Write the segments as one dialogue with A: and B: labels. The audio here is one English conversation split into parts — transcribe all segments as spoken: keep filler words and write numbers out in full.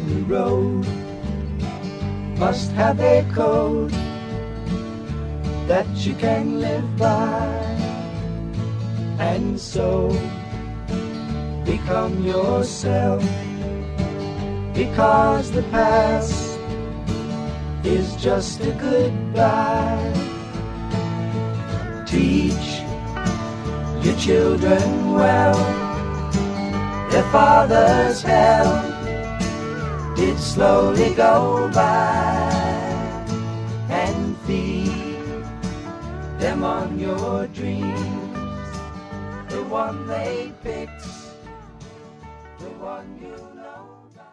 A: the road must have a code that you can live by, and so become yourself, because the past is just a goodbye. Teach your children well, their father's hell did slowly go by, and feed them on your dreams, the one they picked, the one you know by.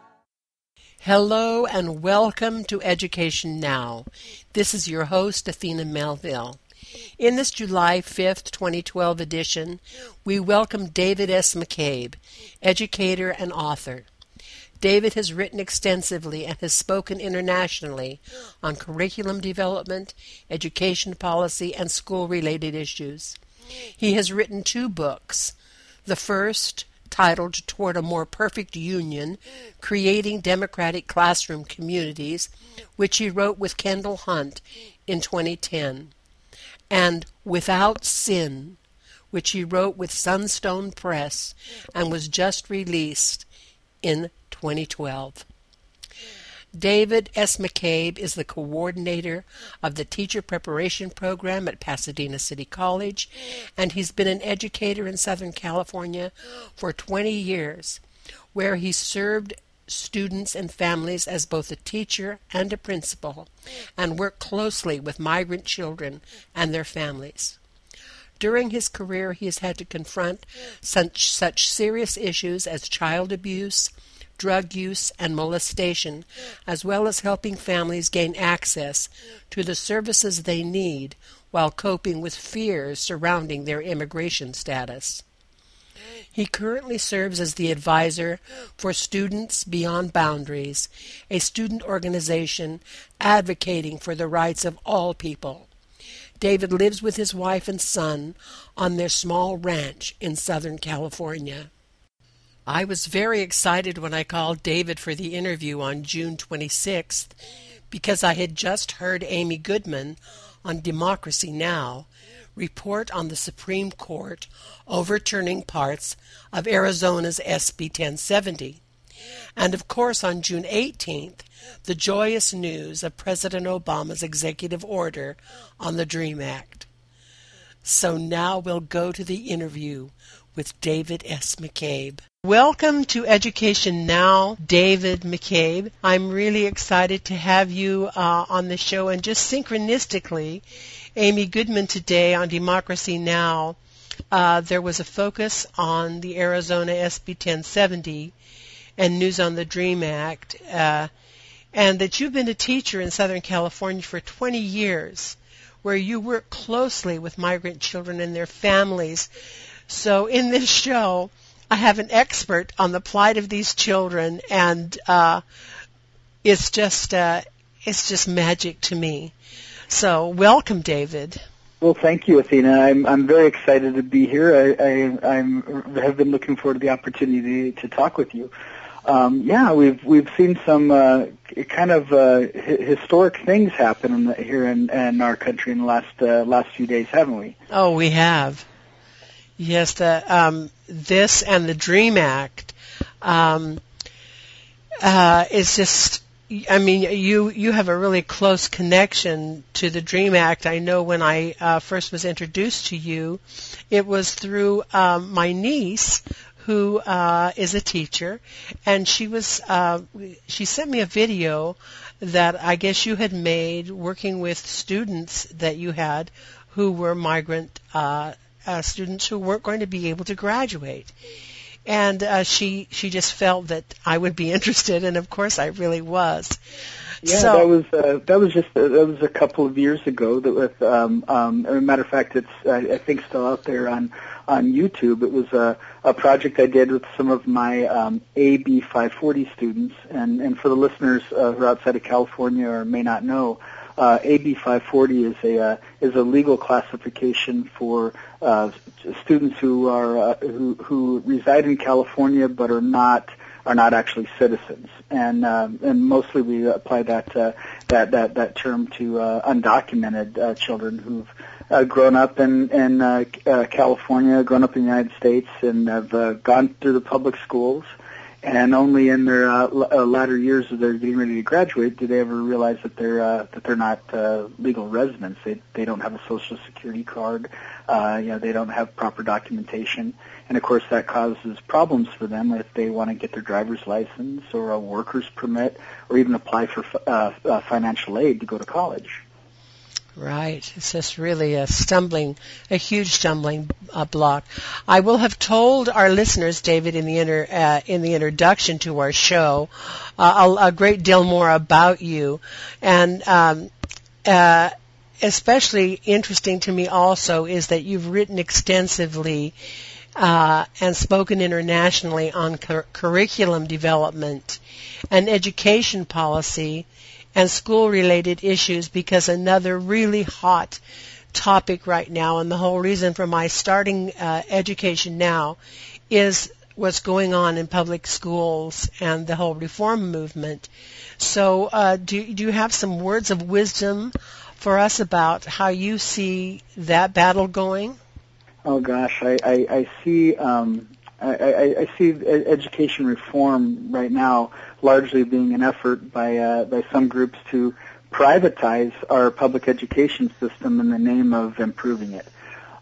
B: Hello and welcome to Education Now. This is your host, Athena Melville. In this July fifth, twenty twelve edition, we welcome David S. McCabe, educator and author. David has written extensively and has spoken internationally on curriculum development, education policy, and school-related issues. He has written two books. The first, titled Toward a More Perfect Union, Creating Democratic Classroom Communities, which he wrote with Kendall Hunt in twenty ten. And Without Sin, which he wrote with Sunstone Press and was just released in twenty twelve. David S. McCabe is the coordinator of the Teacher Preparation Program at Pasadena City College, and he's been an educator in Southern California for twenty years, where he served students and families as both a teacher and a principal, and worked closely with migrant children and their families. During his career, he has had to confront such, such serious issues as child abuse, drug use, and molestation, as well as helping families gain access to the services they need while coping with fears surrounding their immigration status. He currently serves as the advisor for Students Beyond Boundaries, a student organization advocating for the rights of all people. David lives with his wife and son on their small ranch in Southern California. I was very excited when I called David for the interview on June twenty-sixth because I had just heard Amy Goodman on Democracy Now! Report on the Supreme Court overturning parts of Arizona's S B ten seventy. And of course on June eighteenth, the joyous news of President Obama's executive order on the DREAM Act. So now we'll go to the interview with David S. McCabe. Welcome to Education Now, David McCabe. I'm really excited to have you uh, on the show, and just synchronistically, Amy Goodman today on Democracy Now! Uh, there was a focus on the Arizona S B ten seventy and news on the DREAM Act, uh, and that you've been a teacher in Southern California for twenty years, where you work closely with migrant children and their families. So in this show, I have an expert on the plight of these children, and uh, it's just uh, it's just magic to me. So welcome, David.
C: Well, thank you, Athena. I'm I'm very excited to be here. I, I I'm have been looking forward to the opportunity to talk with you. Um, yeah, we've we've seen some uh, kind of uh, hi- historic things happen in the, here in, in our country in the last uh, last few days, haven't we?
B: Oh, we have. Yes, the, um, this and the DREAM Act um, uh, is just, I mean, you, you have a really close connection to the DREAM Act. I know when I uh, first was introduced to you, it was through um, my niece, who uh, is a teacher, and she was uh, she sent me a video that I guess you had made working with students that you had who were migrant uh Uh, students who weren't going to be able to graduate. And uh, she she just felt that I would be interested, and of course I really was.
C: Yeah,
B: so,
C: that was uh, that was just uh, that was a couple of years ago. That with um, um, as a matter of fact, it's I, I think still out there on on YouTube. It was a, a project I did with some of my um, A B five forty students, and and for the listeners uh, who are outside of California or may not know. Uh, A B five forty is a uh, is a legal classification for uh, students who are uh, who who reside in California but are not are not actually citizens. And um, and mostly we apply that uh, that that that term to uh, undocumented uh, children who've uh, grown up in in uh, uh, California, grown up in the United States, and have uh, gone through the public schools. And only in their uh, l- uh, latter years as they're getting ready to graduate do they ever realize that they're uh, that they're not uh, legal residents. They they don't have a social security card. Uh, you know, they don't have proper documentation, and of course that causes problems for them if they want to get their driver's license or a worker's permit or even apply for uh, uh, financial aid to go to college.
B: Right. It's just really a stumbling, a huge stumbling uh, block. I will have told our listeners, David, in the inter, uh, in the introduction to our show, uh, a, a great deal more about you, and um, uh, especially interesting to me also is that you've written extensively uh, and spoken internationally on cur- curriculum development and education policy and school-related issues, because another really hot topic right now, and the whole reason for my starting uh, Education Now, is what's going on in public schools and the whole reform movement. So uh, do, do you have some words of wisdom for us about how you see that battle going?
C: Oh gosh, I, I, I see um, I, I, I see education reform right now largely being an effort by uh, by some groups to privatize our public education system in the name of improving it.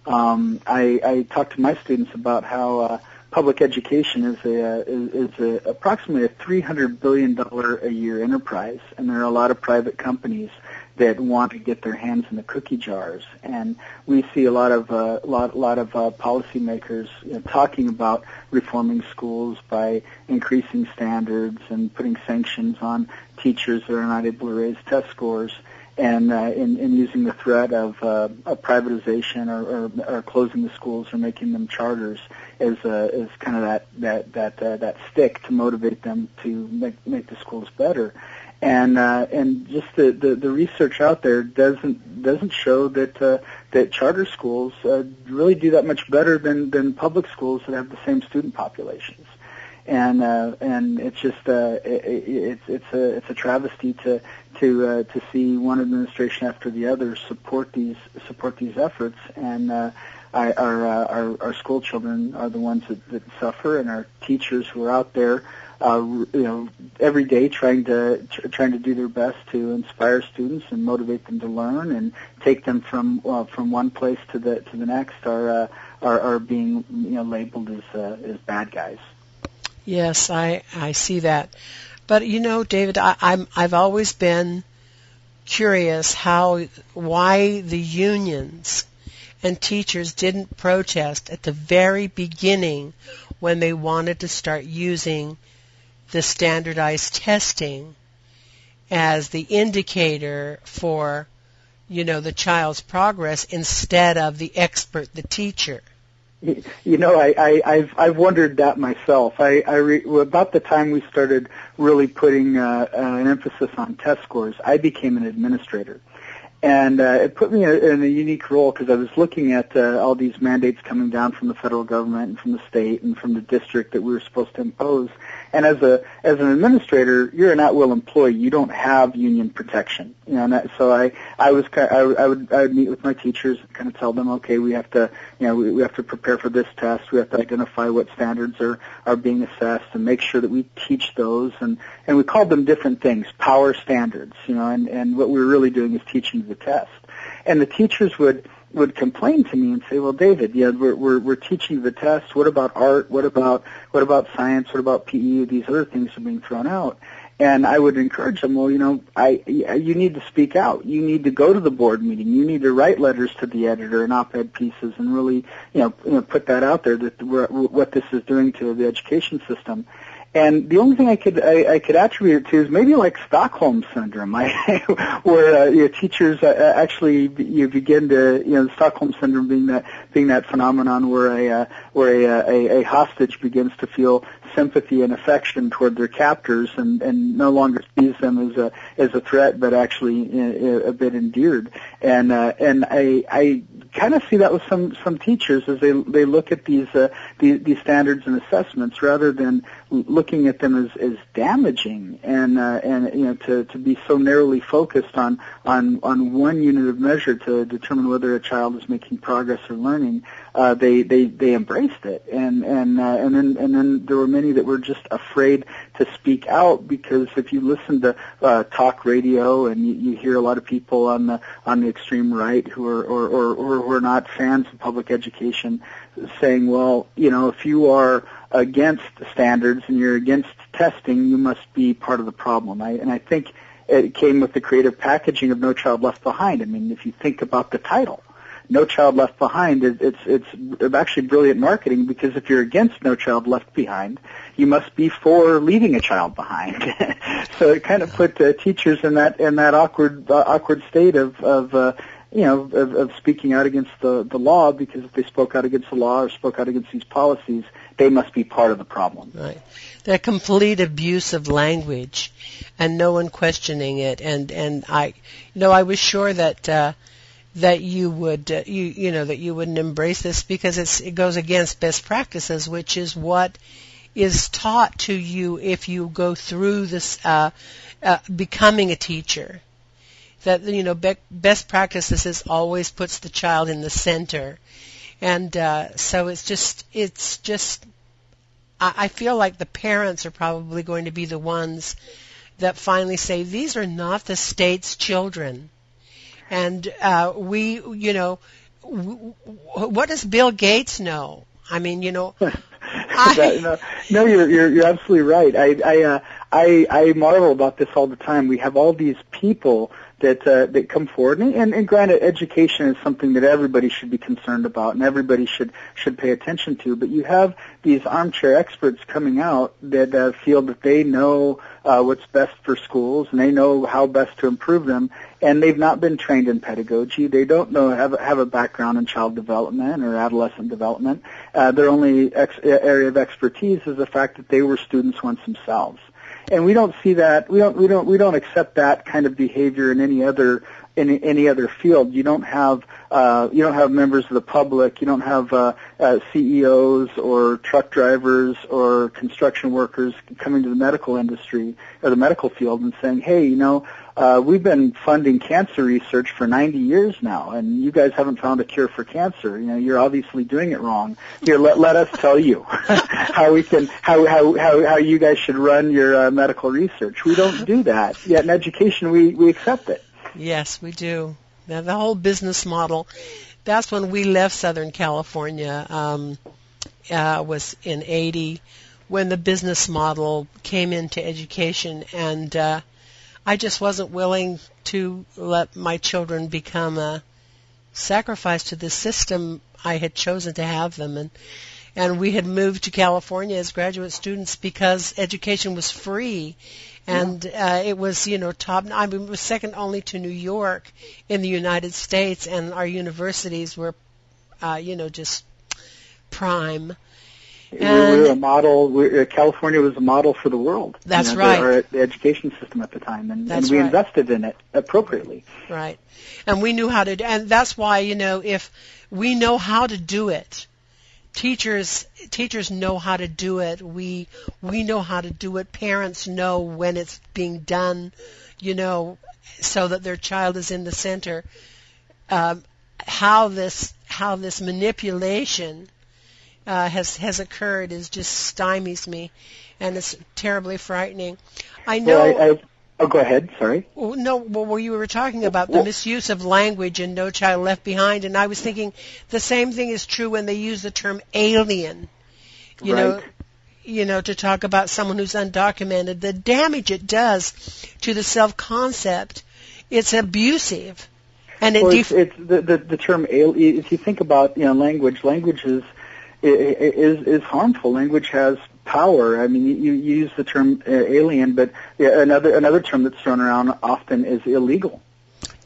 C: Um, I, I talk to my students about how uh, public education is a is, is a, approximately a three hundred billion dollars a year enterprise, and there are a lot of private companies that want to get their hands in the cookie jars. And we see a lot of uh, lot lot of uh, policymakers you know, talking about reforming schools by increasing standards and putting sanctions on teachers that are not able to raise test scores, and uh, in, in using the threat of, uh, of privatization or, or, or closing the schools or making them charters as uh, as kind of that that that uh, that stick to motivate them to make make the schools better. And uh, and just the, the, the research out there doesn't doesn't show that uh, that charter schools uh, really do that much better than, than public schools that have the same student populations. And uh, and it's just uh, it, it's it's a it's a travesty to to uh, to see one administration after the other support these support these efforts, and uh, I, our, uh, our our school children are the ones that, that suffer, and our teachers who are out there. Uh, you know, every day trying to tr- trying to do their best to inspire students and motivate them to learn and take them from uh, from one place to the to the next are uh, are, are being you know labeled as uh, as bad guys.
B: Yes, I I see that, but you know, David, I, I'm I've always been curious how why the unions and teachers didn't protest at the very beginning when they wanted to start using the standardized testing as the indicator for, you know, the child's progress instead of the expert, the teacher.
C: You know, I, I, I've I've wondered that myself. I, I re, about the time we started really putting uh, uh, an emphasis on test scores, I became an administrator. And uh, it put me in a unique role because I was looking at uh, all these mandates coming down from the federal government and from the state and from the district that we were supposed to impose. And as a as an administrator, you're an at-will employee. You don't have union protection. You know, and that, so I I was I, I would I would meet with my teachers and kind of tell them, okay, we have to you know we, we have to prepare for this test. We have to identify what standards are are being assessed and make sure that we teach those. And and we called them different things, power standards. You know, and and what we were really doing is teaching the test. And the teachers would would complain to me and say, "Well, David, yeah, we're we're, we're teaching the test. What about art? What about what about science? What about P E? These other things are being thrown out." And I would encourage them, well, you know, I you need to speak out. You need to go to the board meeting. You need to write letters to the editor and op-ed pieces and really, you know, you know put that out there that we're, what this is doing to the education system. And the only thing I could I, I could attribute it to is maybe like Stockholm syndrome, I, where uh, you know, teachers uh, actually you begin to you know the Stockholm syndrome being that being that phenomenon where a uh, where a, a a hostage begins to feel sympathy and affection toward their captors, and, and no longer sees them as a as a threat, but actually a, a bit endeared. And uh, and I I kind of see that with some some teachers as they they look at these uh, these, these standards and assessments rather than looking at them as, as damaging, and uh, and you know to, to be so narrowly focused on, on on one unit of measure to determine whether a child is making progress or learning. Uh, they, they they embraced it, and and uh, and then and then there were many that were just afraid to speak out, because if you listen to uh, talk radio and you, you hear a lot of people on the on the extreme right who are or, or, or who are not fans of public education saying, well, you know, if you are against standards and you're against testing, you must be part of the problem. I, and I think it came with the creative packaging of No Child Left Behind. I mean, if you think about the title, No Child Left Behind, it, it's it's actually brilliant marketing, because if you're against No Child Left Behind, you must be for leaving a child behind. So it kind of put uh, teachers in that in that awkward uh, awkward state of of uh, you know of, of speaking out against the the law, because if they spoke out against the law or spoke out against these policies, they must be part of the problem.
B: Right. That complete abuse of language, and no one questioning it. And and I, you know, I was sure that. Uh, that you would, uh, you you know, that you wouldn't embrace this, because it's, it goes against best practices, which is what is taught to you if you go through this uh, uh, becoming a teacher. That, you know, be- best practices is always puts the child in the center, and uh, so it's just it's just I, I feel like the parents are probably going to be the ones that finally say, these are not the state's children. And uh, we, you know, w- w- what does Bill Gates know? I mean, you know, I,
C: that, no, no, you're, you're you're absolutely right. I I, uh, I I marvel about this all the time. We have all these people that uh, that come forward, and, and, and granted, education is something that everybody should be concerned about, and everybody should should pay attention to. But you have these armchair experts coming out that uh, feel that they know uh, what's best for schools, and they know how best to improve them, and they've not been trained in pedagogy. They don't know have have a background in child development or adolescent development. Uh, their only ex- area of expertise is the fact that they were students once themselves. And we don't see that. We don't. We don't. We don't accept that kind of behavior in any other in any other field. You don't have. Uh, you don't have members of the public. You don't have uh, uh, C E Os or truck drivers or construction workers coming to the medical industry or the medical field and saying, "Hey, you know, uh, we've been funding cancer research for ninety years now, and you guys haven't found a cure for cancer. You know, you're obviously doing it wrong. Here, let let us tell you how we can how how how how you guys should run your uh, medical research." We don't do that. Yet in education, we we accept it.
B: Yes, we do. Now, the whole business model, that's when we left Southern California, um, uh, was in eighty, when the business model came into education, and uh, I just wasn't willing to let my children become a sacrifice to the system I had chosen to have them. And and we had moved to California as graduate students because education was free. And uh, it was, you know, top. I mean, it was second only to New York in the United States, and our universities were, uh, you know, just prime.
C: We were a model. We, uh, California was a model for the world.
B: That's
C: you know,
B: right.
C: The, our, the education system at the time, and,
B: that's
C: and we
B: right.
C: invested in it appropriately.
B: Right, and we knew how to, and that's why, you know, if we know how to do it. Teachers teachers know how to do it. We we know how to do it. Parents know when it's being done, you know, so that their child is in the center. Um, how this how this manipulation uh, has has occurred is just stymies me, and it's terribly frightening. I know.
C: Well, I, I, oh, go ahead. Sorry.
B: Well, no, well, you were talking about the misuse of language in No Child Left Behind, and I was thinking the same thing is true when they use the term alien. You
C: right.
B: know, you know, to talk about someone who's undocumented, the damage it does to the self-concept, it's abusive, and it.
C: Well,
B: Def-
C: it's, it's the, the the term alien. If you think about you know language, language is is is harmful. Language has power. I mean, you, you use the term uh, alien, but yeah, another another term that's thrown around often is illegal.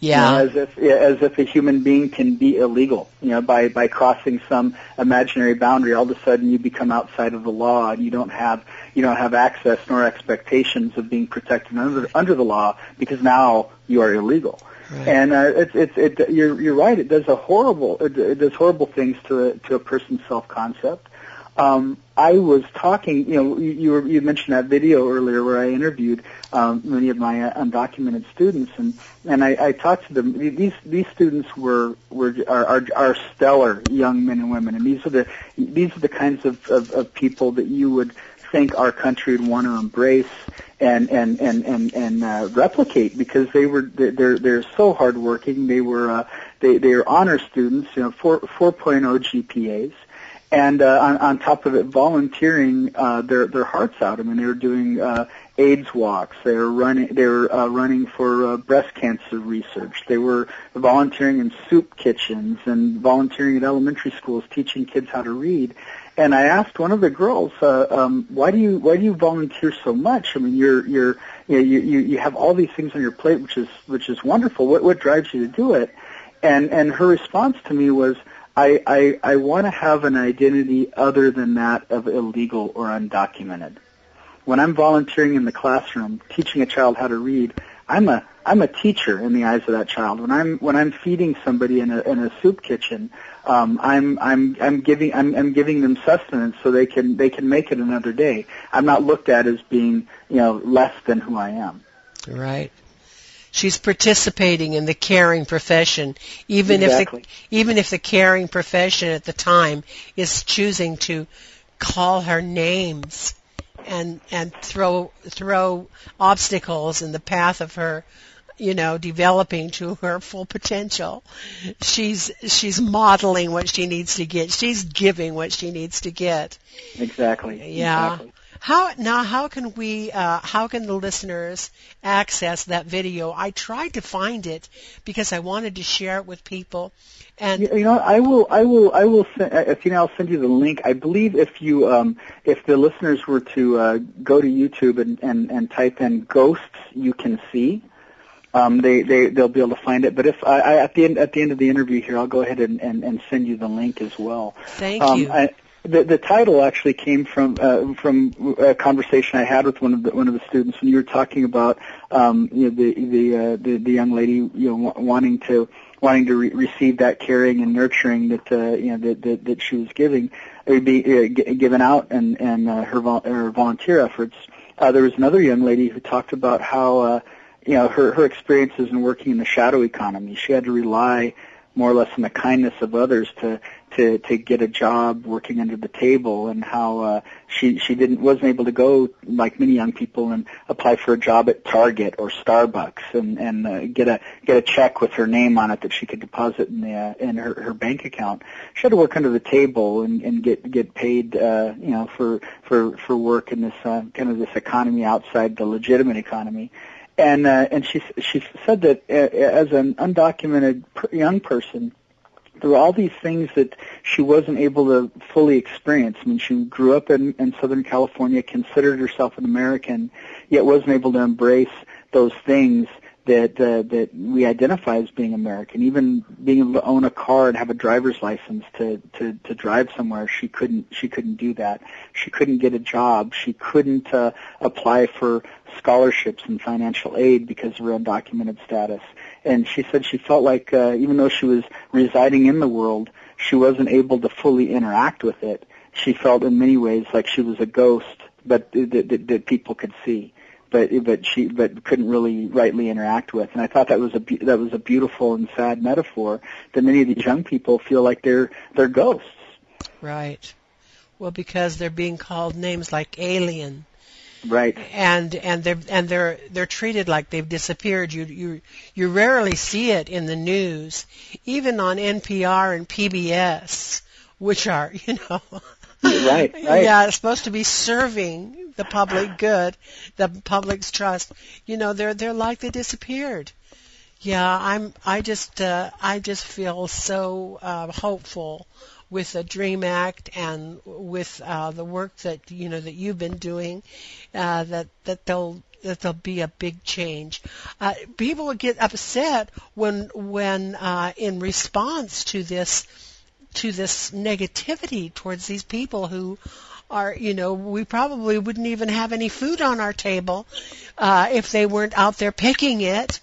B: Yeah.
C: You know, as if as if a human being can be illegal. You know, by by crossing some imaginary boundary, all of a sudden you become outside of the law, and you don't have you don't have access nor expectations of being protected under under the law because now you are illegal.
B: Right.
C: And uh, it's it's it, you're you're right. It does a horrible it, it does horrible things to a, to a person's self concept. Um, I was talking, you know, you, you, were, you mentioned that video earlier where I interviewed um, many of my uh, undocumented students, and and I, I talked to them. These these students were were are, are, are stellar young men and women, and these are the these are the kinds of, of, of people that you would think our country would want to embrace and and and and, and uh, replicate, because they were they're they're so hardworking. They were uh, they they are honor students, you know, four four point oh G P As. And uh, on, on top of it, volunteering uh, their their hearts out. I mean, they were doing uh, AIDS walks. They were running. They were uh, running for uh, breast cancer research. They were volunteering in soup kitchens and volunteering at elementary schools, teaching kids how to read. And I asked one of the girls, uh, um, "Why do you why do you volunteer so much? I mean, you're you're you know, you you you have all these things on your plate, which is which is wonderful. What what drives you to do it?" And and her response to me was, I, I, I want to have an identity other than that of illegal or undocumented. When I'm volunteering in the classroom, teaching a child how to read, I'm a I'm a teacher in the eyes of that child. When I'm when I'm feeding somebody in a in a soup kitchen, um, I'm I'm I'm giving I'm, I'm giving them sustenance so they can they can make it another day. I'm not looked at as being, you know, less than who I am.
B: Right. She's participating in the caring profession, even
C: Exactly.
B: if the, even if the caring profession at the time is choosing to call her names and and throw throw obstacles in the path of her, you know, developing to her full potential. She's she's modeling what she needs to get. She's giving what she needs to get.
C: Exactly.
B: Yeah.
C: Exactly.
B: How now? How can we? Uh, how can the listeners access that video? I tried to find it because I wanted to share it with people. And
C: you, you know, I will, I will, I will. Send, if you know, I'll send you the link. I believe if you, um, if the listeners were to uh, go to YouTube and, and, and type in "ghosts," you can see. Um, they they they'll be able to find it. But if I, I at the end at the end of the interview here, I'll go ahead and, and, and send you the link as well.
B: Thank
C: um,
B: you.
C: I, The, the title actually came from uh, from a conversation I had with one of the one of the students when you were talking about um, you know, the the, uh, the the young lady, you know, w- wanting to wanting to re- receive that caring and nurturing that uh, you know that, that that she was giving, or be uh, g- given out, and and uh, her vol- her volunteer efforts. Uh, there was another young lady who talked about how uh, you know her her experiences in working in the shadow economy. She had to rely more or less on the kindness of others to to to get a job working under the table, and how uh, she she didn't wasn't able to go like many young people and apply for a job at Target or Starbucks and and uh, get a get a check with her name on it that she could deposit in the uh, in her her bank account. She had to work under the table and and get get paid uh, you know for for for work in this uh, kind of this economy outside the legitimate economy. And uh, and she she said that uh, as an undocumented per- young person, there were all these things that she wasn't able to fully experience. I mean, she grew up in, in Southern California, considered herself an American, yet wasn't able to embrace those things that uh, that we identify as being American. Even being able to own a car and have a driver's license to, to, to drive somewhere, she couldn't she couldn't do that. She couldn't get a job. She couldn't uh, apply for scholarships and financial aid because of her undocumented status. And she said she felt like uh, even though she was residing in the world, she wasn't able to fully interact with it. She felt in many ways like she was a ghost, but that, that, that people could see. But but she but couldn't really rightly interact with, and I thought that was a that was a beautiful and sad metaphor that many of these young people feel like they're they're ghosts.
B: Right. Well, because they're being called names like alien.
C: Right.
B: And and they're and they're they're treated like they've disappeared. You you you rarely see it in the news, even on N P R and P B S, which are you know.
C: Right, right.
B: Yeah, it's supposed to be serving the public good, the public's trust. You know, they're they're like they disappeared. Yeah, I'm. I just uh, I just feel so uh, hopeful with the DREAM Act and with uh, the work that you know that you've been doing. Uh, that that they'll that there'll be a big change. Uh, people will get upset when, when uh, in response to this, to this negativity towards these people who are, you know, we probably wouldn't even have any food on our table uh, if they weren't out there picking it.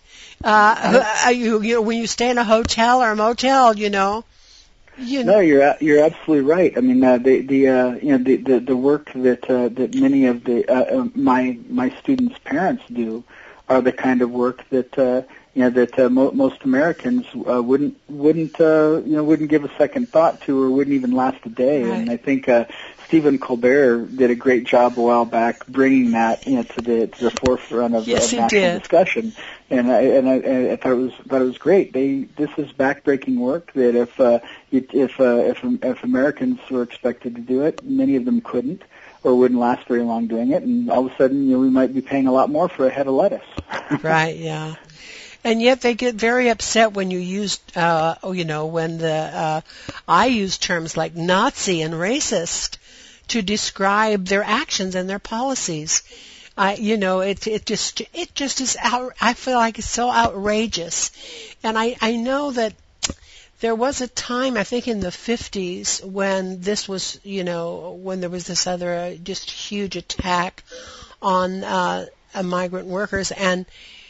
B: Uh, you, you know, when you stay in a hotel or a motel, you know. You know.
C: No, you're you're absolutely right. I mean, uh, the the uh, you know the, the the work that uh, that many of the uh, uh, my my students' parents do are the kind of work that uh, you know that uh, mo- most Americans uh, wouldn't wouldn't uh, you know wouldn't give a second thought to, or wouldn't even last a day.
B: Right.
C: And I think uh, Stephen Colbert did a great job a while back bringing that you know to the to the forefront of,
B: yes,
C: of national
B: did. discussion.
C: And I and I, I thought it was thought it was great. They this is backbreaking work that if uh, if uh, if if Americans were expected to do it, many of them couldn't or wouldn't last very long doing it, and all of a sudden, you know, we might be paying a lot more for a head of lettuce.
B: Right. Yeah. And yet they get very upset when you use, uh, you know, when the uh, I use terms like Nazi and racist to describe their actions and their policies. I, you know, it it just it just is out. I feel like it's so outrageous, and I I know that there was a time, I think in the fifties, when this was, you know, when there was this other uh, just huge attack on uh, uh, migrant workers, and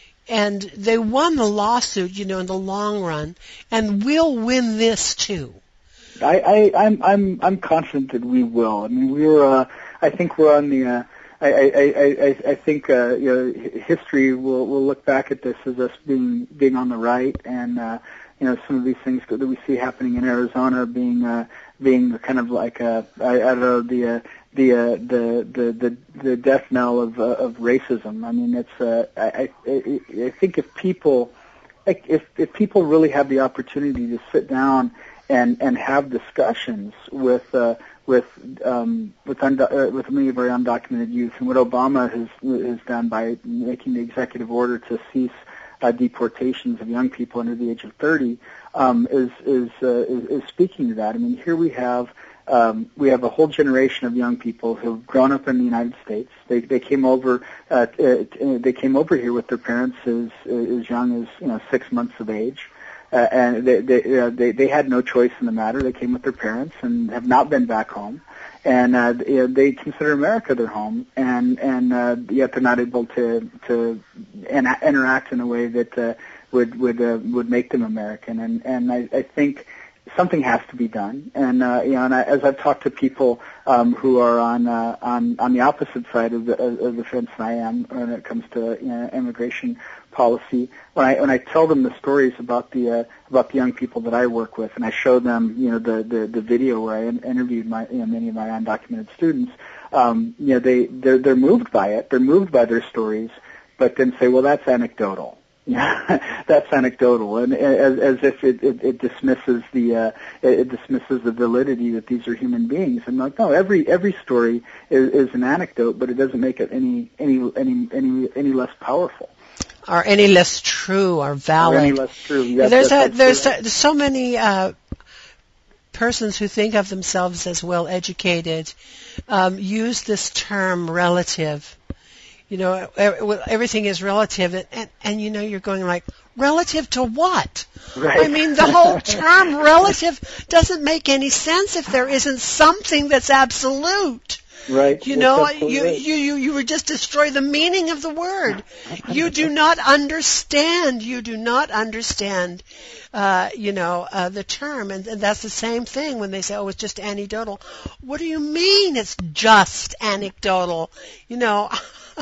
B: and they won the lawsuit, you know, in the long run, and we'll win this too.
C: I, I I'm I'm I'm confident that we will. I mean, we're uh, I think we're on the. Uh, I, I, I, I think uh, you know, history will, will look back at this as us being being on the right, and uh, you know, some of these things that we see happening in Arizona being uh, being kind of like a, I, I don't know, the uh, the, uh, the the the the death knell of uh, of racism. I mean, it's uh, I, I I think if people if if people really have the opportunity to sit down and and have discussions with uh, with um, with, undo- uh, with many of our undocumented youth, and what Obama has has done by making the executive order to cease uh, deportations of young people under the age of thirty, um, is is, uh, is is speaking to that. I mean, here we have um, we have a whole generation of young people who've grown up in the United States. They they came over uh, uh, they came over here with their parents as as young as you know six months of age. Uh, and they they, uh, they they had no choice in the matter. They came with their parents and have not been back home, and uh, they, they consider America their home, and and uh, yet they're not able to to in, interact in a way that uh, would would uh, would make them American. And and I, I think something has to be done. And uh, you know, and I, as I've talked to people um, who are on uh, on on the opposite side of the of the fence than I am when it comes to you know, immigration policy, when I when I tell them the stories about the uh, about the young people that I work with, and I show them you know the the, the video where I in, interviewed my you know, many of my undocumented students, um, you know they they're, they're moved by it, they're moved by their stories, but then say, well, that's anecdotal. Yeah, that's anecdotal, and as, as if it, it, it dismisses the uh, it dismisses the validity that these are human beings. I'm like, no, every every story is, is an anecdote, but it doesn't make it any any any any any less powerful,
B: or any less true or valid.
C: Or any less true. Yes,
B: there's a, there's
C: a,
B: there's so many uh, persons who think of themselves as well educated um, use this term relative. You know, everything is relative, and, and, and you know, you're going like, relative to what?
C: Right.
B: I mean, the whole term relative doesn't make any sense if there isn't something that's absolute.
C: Right.
B: You know, you, you, you, you would just destroy the meaning of the word. You do not understand, you do not understand, uh, you know, uh, the term. And, and that's the same thing when they say, oh, it's just anecdotal. What do you mean it's just anecdotal? You know,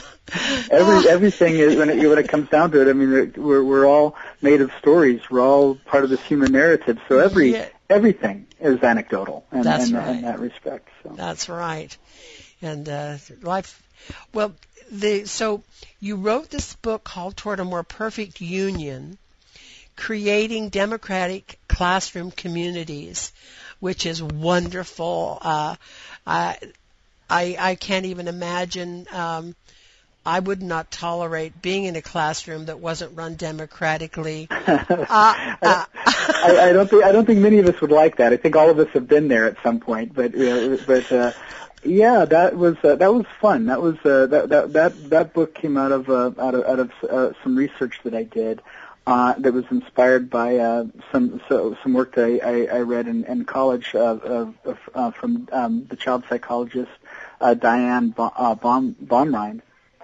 C: Every everything is when it when it comes down to it. I mean, we're we're all made of stories. We're all part of this human narrative. So every
B: yeah.
C: everything is anecdotal in,
B: That's
C: in,
B: right.
C: in that respect. So.
B: That's right. And uh, life. Well, the so you wrote this book called Toward a More Perfect Union, Creating Democratic Classroom Communities, which is wonderful. Uh, I I I can't even imagine. Um, I would not tolerate being in a classroom that wasn't run democratically. Uh, uh,
C: I, I don't think I don't think many of us would like that. I think all of us have been there at some point, but uh, but uh, Yeah, that was uh, that was fun. That was uh, that that that that book came out of uh, out of out of uh, some research that I did. Uh, that was inspired by uh, some so, some work that I, I, I read in, in college uh, of, of, uh, from um, the child psychologist uh, Diane ba- uh, Baum, Baumrind,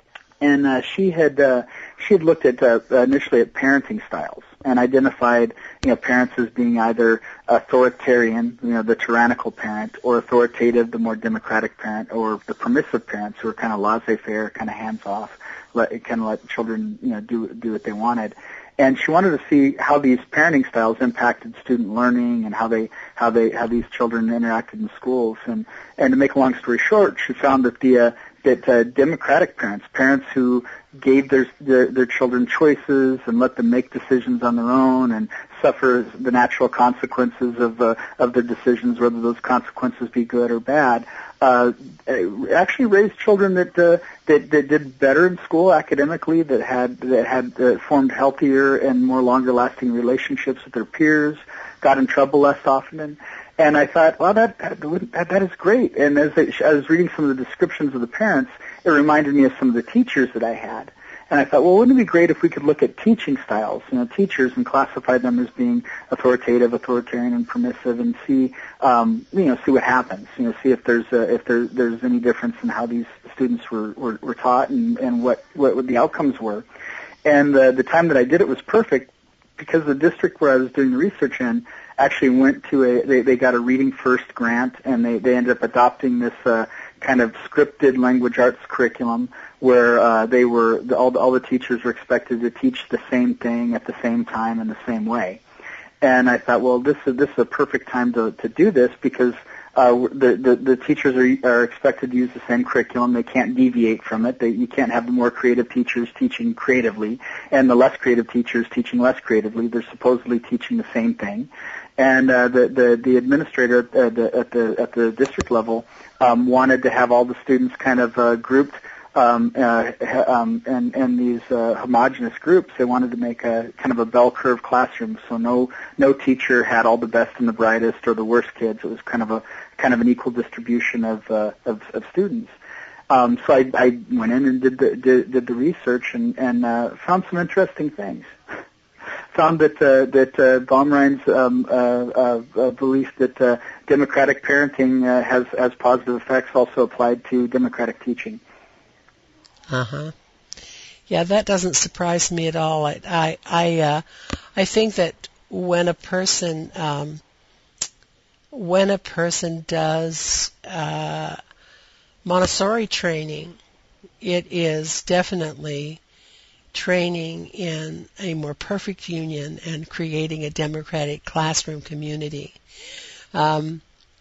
C: and uh, she had uh, she had looked at uh, initially at parenting styles and identified you know parents as being either authoritarian, you know the tyrannical parent, or authoritative, the more democratic parent, or the permissive parents who are kind of laissez-faire, kind of hands off, let kind of let children you know do do what they wanted. And she wanted to see how these parenting styles impacted student learning and how they how they how these children interacted in schools. And and to make a long story short, she found that the uh, that uh, democratic parents, parents who gave their, their their children choices and let them make decisions on their own and suffer the natural consequences of uh, of their decisions, whether those consequences be good or bad, uh, actually raised children that uh, that that did better in school academically, that had that had uh, formed healthier and more longer-lasting relationships with their peers, got in trouble less often. And, And I thought, well, that that, that is great. And as I, I was reading some of the descriptions of the parents, it reminded me of some of the teachers that I had. And I thought, well, wouldn't it be great if we could look at teaching styles, you know, teachers, and classify them as being authoritative, authoritarian, and permissive, and see, um, you know, see what happens. You know, see if there's a, if there, there's any difference in how these students were were, were taught and, and what what the outcomes were. And the the time that I did it was perfect because the district where I was doing the research in actually went to a, they, they got a Reading First grant, and they, they ended up adopting this uh, kind of scripted language arts curriculum where uh, they were, the, all, the, all the teachers were expected to teach the same thing at the same time in the same way. And I thought, well, this is, this is a perfect time to, to do this because uh, the, the, the teachers are, are expected to use the same curriculum. They can't deviate from it. They, you can't have the more creative teachers teaching creatively and the less creative teachers teaching less creatively. They're supposedly teaching the same thing. And uh, the, the the administrator at the at the at the district level um, wanted to have all the students kind of uh, grouped um, uh, um, and and these uh, homogeneous groups. They wanted to make a kind of a bell curve classroom, so no no teacher had all the best and the brightest or the worst kids. It was kind of a kind of an equal distribution of uh, of, of students. Um, so I, I went in and did the did, did the research and and uh, found some interesting things. Found that uh, that uh, Baumrind's um, uh, uh, belief that uh, democratic parenting uh, has has positive effects also applied to democratic teaching.
B: Uh huh. Yeah, that doesn't surprise me at all. I I I, uh, I think that when a person um, when a person does uh, Montessori training, it is definitely training in a more perfect union and creating a democratic classroom community. Um,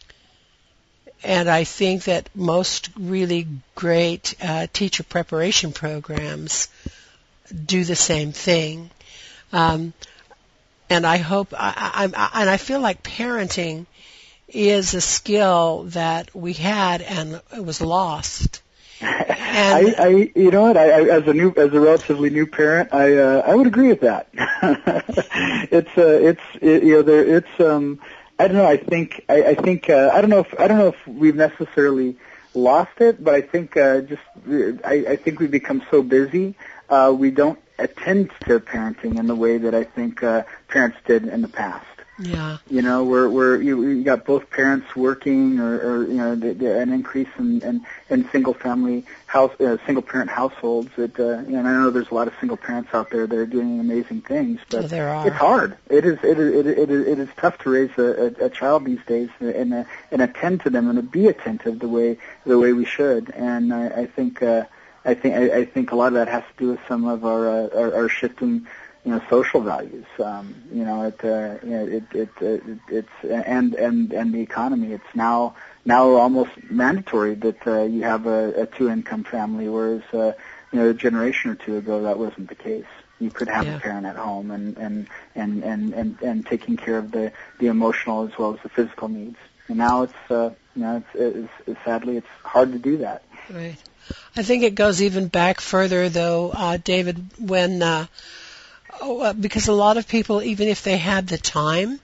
B: and I think that most really great uh, teacher preparation programs do the same thing. Um, and I hope, I, I, I, and I feel like parenting is a skill that we had and it was lost. And
C: I, I, you know what? I, I, as a new, as a relatively new parent, I, uh, I would agree with that. it's, uh, it's, it, you know, there, it's, um, I don't know. I think, I, I think, uh, I don't know if, I don't know if we've necessarily lost it, but I think, uh, just, I, I think we've become so busy, uh, we don't attend to parenting in the way that I think uh, parents did in the past.
B: Yeah.
C: You know, we're we're you, you got both parents working, or, or you know, the, the, an increase in, in, in single family house, uh, single parent households. That uh, you know, and I know there's a lot of single parents out there that are doing amazing things, but
B: oh, there are.
C: It's hard. It is it is it is, it is, it is tough to raise a, a, a child these days and uh, and attend to them and to be attentive the way the way we should. And I, I think uh, I think I, I think a lot of that has to do with some of our uh, our, our shifting, you know, social values. Um, you know, it, uh, you know, it, it, it, it's and and and the economy. It's now now almost mandatory that uh, you have a, a two-income family, whereas uh, you know, a generation or two ago that wasn't the case. You could have
B: yeah.
C: a parent at home and and, and, and, and and taking care of the the emotional as well as the physical needs. And now it's uh, you know, it's, it's, it's sadly it's hard to do that.
B: Right. I think it goes even back further, though, uh, David, when. Uh, Oh, uh, because a lot of people, even if they had the time,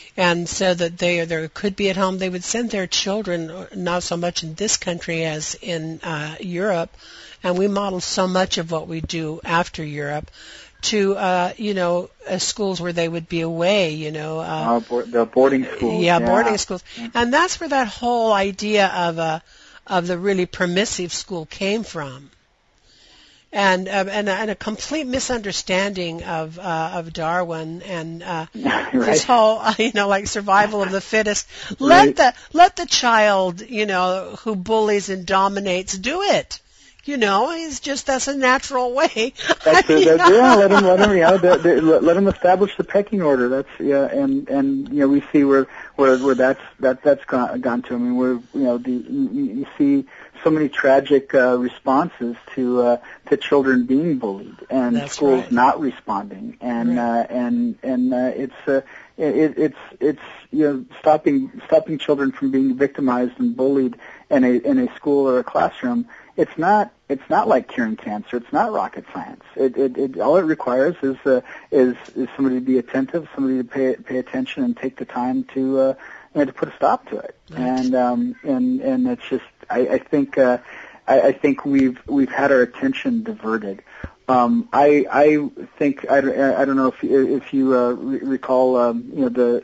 B: and so that they they could be at home. They would send their children, not so much in this country as in uh, Europe, and we model so much of what we do after Europe, to uh, you know uh, schools where they would be away, you know. Uh,
C: uh, bo- the boarding schools.
B: Yeah,
C: yeah,
B: boarding schools, and that's where that whole idea of a of the really permissive school came from. And, uh, and and a complete misunderstanding of uh, of Darwin and uh,
C: right.
B: this whole uh, you know like survival of the fittest. Let
C: Right.
B: the let the child you know who bullies and dominates do it. You know, it's just that's a natural way.
C: That's
B: I mean,
C: it, that's, yeah, let him, let him, yeah, the, the, let him establish the pecking order. That's yeah, and and you know we see where where where that's that that's gone, gone to. I mean, where you know the you, you see so many tragic uh, responses to uh, to children being bullied and
B: That's
C: schools
B: right.
C: not responding, and
B: Right.
C: uh, and and uh, it's uh, it, it's it's you know stopping stopping children from being victimized and bullied in a in a school or a classroom. It's not. It's not like curing cancer. It's not rocket science. It, it, it all it requires is uh, is is somebody to be attentive, somebody to pay pay attention and take the time to uh, you know, to put a stop to it.
B: Right.
C: And um, and and it's just. I, I think uh, I, I think we've we've had our attention diverted. Um, I I think I, I don't know if if you uh, re- recall um, you know the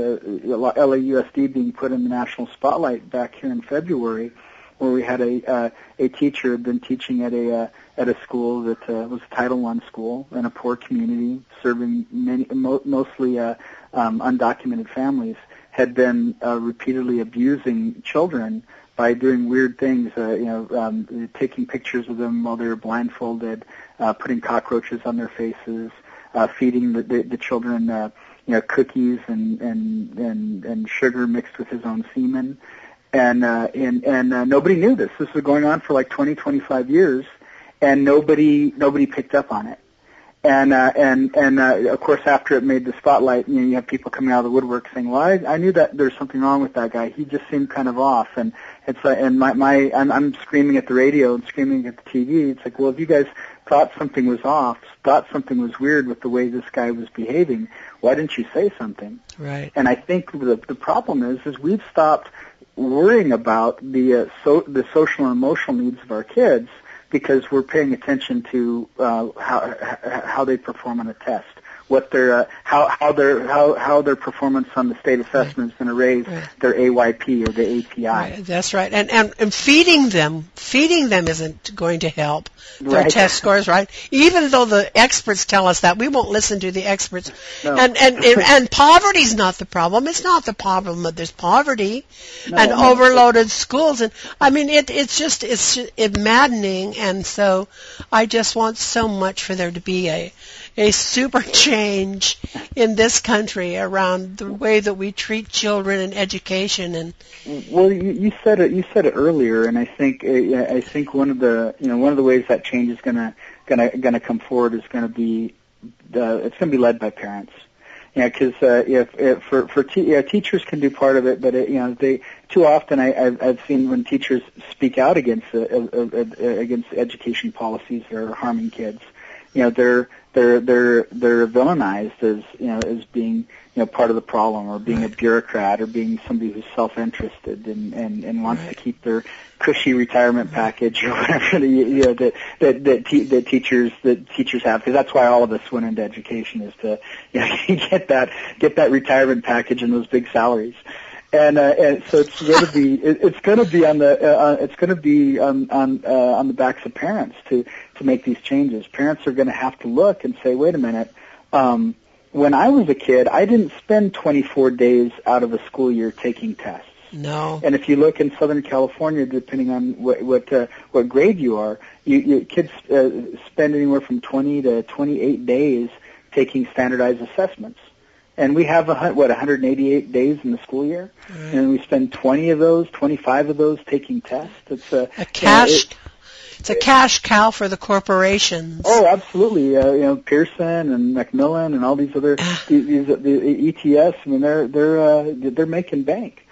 C: the L A U S D being put in the national spotlight back here in February, where we had a uh, a teacher had been teaching at a uh, at a school that uh, was a Title One school in a poor community, serving many mo- mostly uh, um, undocumented families, had been uh, repeatedly abusing children by doing weird things, uh, you know, um, taking pictures of them while they were blindfolded, uh, putting cockroaches on their faces, uh, feeding the, the, the children, uh, you know, cookies and, and, and, and sugar mixed with his own semen. And, uh, and, and, uh, nobody knew this. This was going on for like twenty, twenty-five years, and nobody, nobody picked up on it. And, uh, and, and, uh, of course, after it made the spotlight, you know, you have people coming out of the woodwork saying, well, I, I knew that there's something wrong with that guy. He just seemed kind of off. And it's, uh, and my, my, I'm, I'm screaming at the radio and screaming at the T V. It's like, well, if you guys thought something was off, thought something was weird with the way this guy was behaving, why didn't you say something?
B: Right.
C: And I think the, the problem is, is we've stopped worrying about the, uh, so, the social and emotional needs of our kids, because we're paying attention to uh, how how they perform on a test, what their uh, how how their how how their performance on the state assessment is going to raise
B: Right.
C: their A Y P or the A P I.
B: Right, that's right. And, and and feeding them, feeding them isn't going to help their
C: Right.
B: test scores, right? Even though the experts tell us that, we won't listen to the experts.
C: No.
B: And and and poverty's not the problem. It's not the problem that there's poverty
C: No,
B: and
C: no.
B: overloaded schools. And I mean, it it's just it's, it's maddening. And so I just want so much for there to be a a super change in this country around the way that we treat children and education. And
C: Well, you, you said it. You said it earlier, and I think uh, yeah, I think one of the you know one of the ways that change is gonna gonna gonna come forward is gonna be uh, it's gonna be led by parents. Yeah, because uh, if, if for for te- yeah, teachers can do part of it, but it, you know they too often I, I've, I've seen when teachers speak out against uh, uh, uh, against education policies that are harming kids. You know, they're they're they're they're villainized as you know as being you know part of the problem, or being a bureaucrat, or being somebody who's self-interested and and, and wants
B: Right.
C: to keep their cushy retirement package or whatever the, you know that that that, te- that teachers that teachers have, because that's why all of us went into education, is to you know get that get that retirement package and those big salaries. And, uh, and so it's going to be it, it's going to be on the uh, it's going to be on on uh, on the backs of parents to to make these changes. Parents are going to have to look and say, wait a minute. Um, when I was a kid, I didn't spend twenty-four days out of a school year taking tests.
B: no.
C: And if you look in Southern California, depending on what what, uh, what grade you are, you, you kids uh, spend anywhere from twenty to twenty-eight days taking standardized assessments. And we have, a, what, one hundred eighty-eight days in the school year?
B: Right.
C: And we spend twenty of those, twenty-five of those taking tests. It's a,
B: A cash,
C: you know, it,
B: it's a cash cow for the corporations.
C: oh, absolutely. Uh, you know, Pearson and Macmillan and all these other, these, these, the E T S, I mean, they're, they're, uh, they're making bank.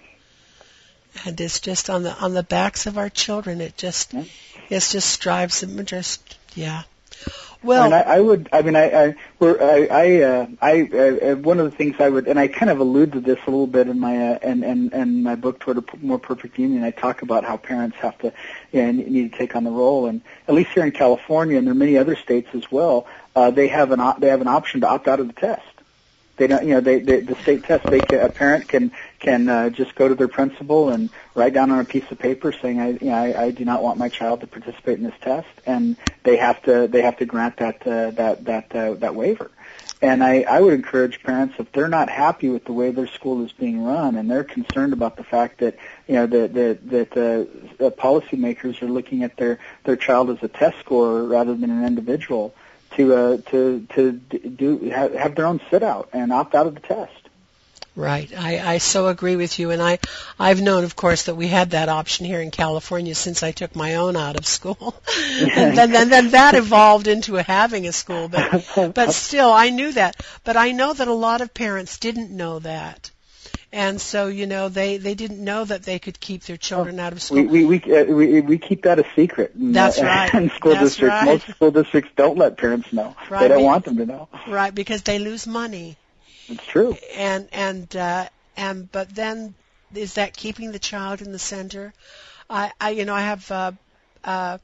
B: And it's just on the on the backs of our children. It just
C: Yeah.
B: it just drives them just yeah. Well,
C: I mean, I, I would. I mean, I, I, we're, I, I, uh, I, uh, one of the things I would, and I kind of allude to this a little bit in my, uh, and, and, and my book Toward a More Perfect Union. I talk about how parents have to, you know, need to take on the role, and at least here in California, and there are many other states as well, uh, they have an, op- they have an option to opt out of the test. They don't, you know, they, they the state test. They can, a parent can can uh, just go to their principal and write down on a piece of paper saying, I, you know, I, I do not want my child to participate in this test, and they have to they have to grant that uh, that that uh, that waiver. And I, I would encourage parents, if they're not happy with the way their school is being run, and they're concerned about the fact that, you know, that that, that uh, uh, policymakers are looking at their their child as a test scorer rather than an individual, to uh, to to do have, have their own sit out and opt out of the test.
B: Right. I, I so agree with you, and I I've known, of course, that we had that option here in California since I took my own out of school, and then, then then that evolved into having a school. But but still, I knew that. But I know that a lot of parents didn't know that. And so, you know, they, they didn't know that they could keep their children out of school.
C: We we we, uh, we, we keep that a secret. And,
B: That's
C: uh,
B: right.
C: In school
B: That's
C: districts,
B: right.
C: most school districts don't let parents know.
B: Right.
C: They don't
B: Be-
C: want them to know.
B: Right, because they lose money.
C: It's true.
B: And and uh, and but then is that keeping the child in the center? I, I you know I have uh, uh,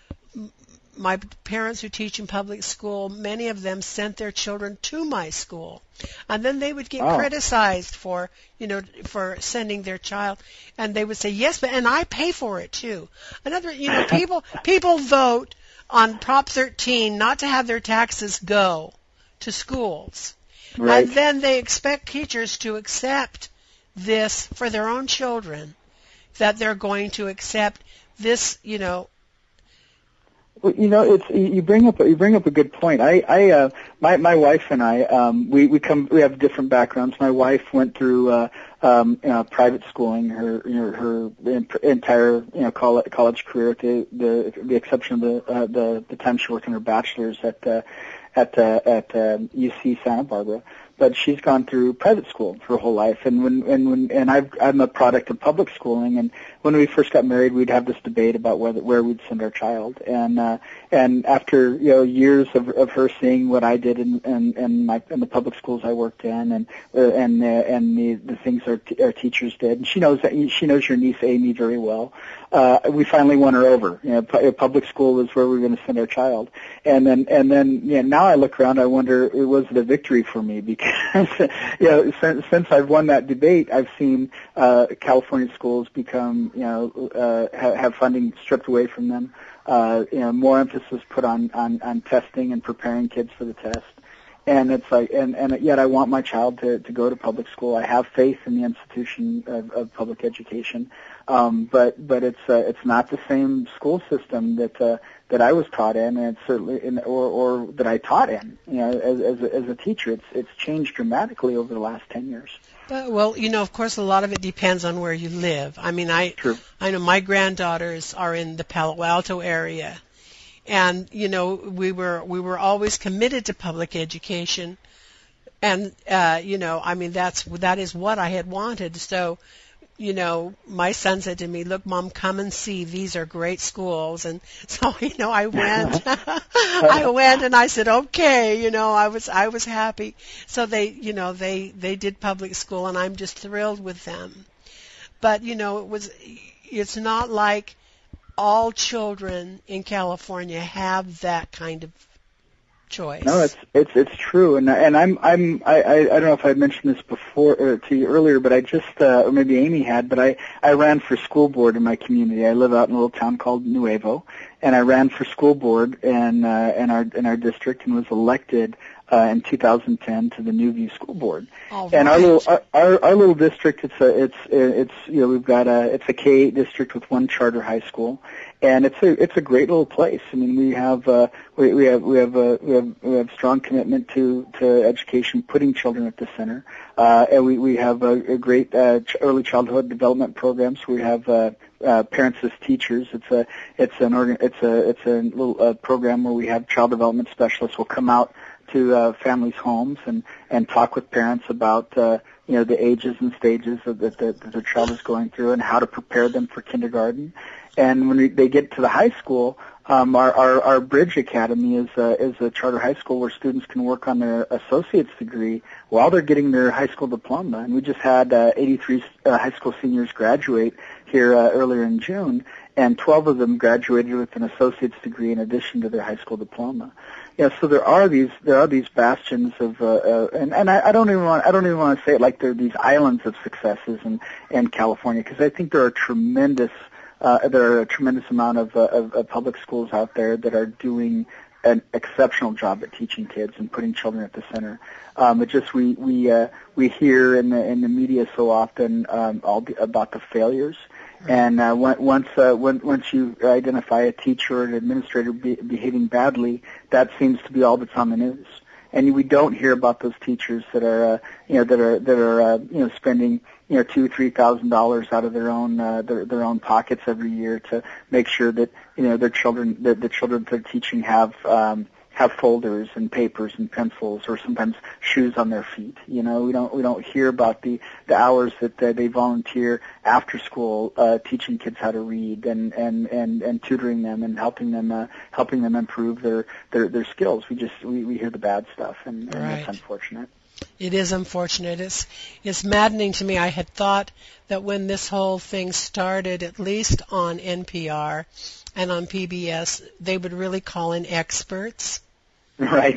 B: my parents who teach in public school. Many of them sent their children to my school, and then they would get
C: oh.
B: criticized for you know for sending their child, and they would say yes, but and I pay for it too. Another you know people people vote on Prop thirteen not to have their taxes go to schools.
C: Right.
B: And then they expect teachers to accept this for their own children, that they're going to accept this, you know.
C: Well, you know, it's you bring up you bring up a good point. I, I, uh, my my wife and I, um, we we come we have different backgrounds. My wife went through uh, um, you know, private schooling her you know, her entire you know college, college career, to the the exception of the uh, the the time she worked in her bachelor's at uh, at uh, at uh, U C Santa Barbara. But she's gone through private school for her whole life, and when and when and I've, I'm a product of public schooling. And when we first got married, we'd have this debate about whether where we'd send our child. And uh, and after you know years of, of her seeing what I did in in, in my in the public schools I worked in, and uh, and uh, and the the things our t- our teachers did, and she knows that she knows your niece Amy very well. Uh, we finally won her over. You know, pu- public school was where we were going to send our child. And then and then you know, now I look around, I wonder, was it a victory for me? Because you know, since, since I've won that debate, I've seen uh, California schools become, you know, uh, have, have funding stripped away from them. Uh, you know, more emphasis put on, on, on testing and preparing kids for the test. And it's like, and, and yet I want my child to, to go to public school. I have faith in the institution of, of public education, um, but but it's uh, it's not the same school system that uh, that I was taught in, and it's certainly in, or or that I taught in. You know, as as a, as a teacher, it's it's changed dramatically over the last ten years.
B: Uh, well, you know, of course, a lot of it depends on where you live. I mean, I
C: True.
B: I know my granddaughters are in the Palo Alto area. And you know, we were we were always committed to public education, and uh, you know, I mean, that's that is what I had wanted. So, you know, my son said to me, "Look, Mom, come and see. These are great schools." And so, you know, I went, I went, and I said, "Okay." You know, I was I was happy. So they, you know, they they did public school, and I'm just thrilled with them. But you know, it was it's not like all children in California have that kind of choice.
C: No, it's it's it's true, and and I'm I'm I I don't know if I mentioned this before uh, to you earlier, but I just uh, or maybe Amy had, but I I ran for school board in my community. I live out in a little town called Nuevo, and I ran for school board in uh, in our in our district and was elected uh, in two thousand ten to the Newview School Board.
B: All
C: and
B: right.
C: our little our, our our little district, it's a it's it's you know we've got a it's a K eight district with one charter high school. And it's a it's a great little place. I mean, we have uh, we, we have we have uh, we have we have strong commitment to, to education, putting children at the center, uh, and we we have a, a great uh, ch- early childhood development programs. We have uh, uh, parents as teachers. It's a it's an organ it's a it's a little uh, program where we have child development specialists will come out to uh, families' homes and and talk with parents about uh, you know the ages and stages of that the, that their child is going through and how to prepare them for kindergarten. And when we, they get to the high school, um, our, our, our Bridge Academy is a, is a charter high school where students can work on their associate's degree while they're getting their high school diploma. And we just had uh, eighty-three uh, high school seniors graduate here uh, earlier in June, and twelve of them graduated with an associate's degree in addition to their high school diploma. Yeah, so there are these there are these bastions of uh, uh, and and I, I don't even want I don't even want to say it like they're these islands of successes in in California, because I think there are tremendous uh, there are a tremendous amount of, uh, of of public schools out there that are doing an exceptional job at teaching kids and putting children at the center. Um, it just we we uh, we hear in the in the media so often um, all the, about the failures. And uh, once uh, when, once you identify a teacher or an administrator be, behaving badly, that seems to be all that's on the news. And we don't hear about those teachers that are, uh, you know, that are that are, uh, you know, spending, you know, two, three thousand dollars out of their own uh, their their own pockets every year to make sure that, you know, their children, that the children they're teaching have. Um, have folders and papers and pencils, or sometimes shoes on their feet. You know, we don't we don't hear about the the hours that uh, they volunteer after school, uh, teaching kids how to read and and and and tutoring them and helping them uh, helping them improve their their their skills. We just we we hear the bad stuff, and, and
B: right.
C: That's unfortunate.
B: It is unfortunate. It's it's maddening to me. I had thought that when this whole thing started, at least on N P R and on P B S, they would really call in experts.
C: Right.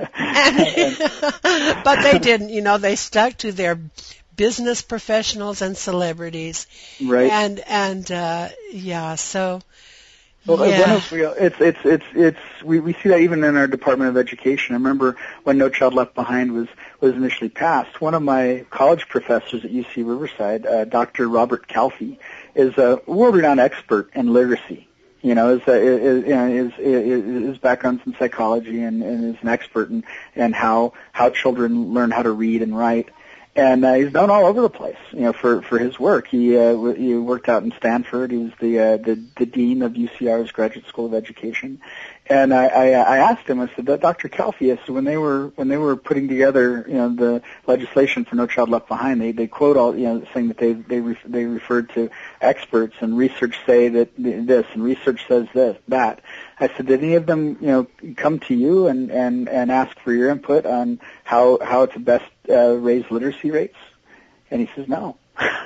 B: and, but they didn't. You know, they stuck to their business professionals and celebrities.
C: Right.
B: And and uh, yeah, so.
C: Well,
B: yeah.
C: one of, it's it's it's it's we we see that even in our Department of Education. I remember when No Child Left Behind was was initially passed. One of my college professors at U C Riverside, uh, Doctor Robert Calfee, is a world-renowned expert in literacy. You know, his, his, his, his, his background's in psychology, and, and is an expert in, in how how children learn how to read and write. And uh, he's known all over the place, you know, for for his work. He uh, w- he worked out in Stanford. He was the uh, the the dean of U C R's Graduate School of Education. And I, I, I asked him, I said, Doctor Calfee, I said, when they were when they were putting together, you know, the legislation for No Child Left Behind, they they quote all, you know, saying that they they re- they referred to experts and research say that this and research says this that. I said, did any of them, you know, come to you and and and ask for your input on how how to best uh, raise literacy rates? And he says, no.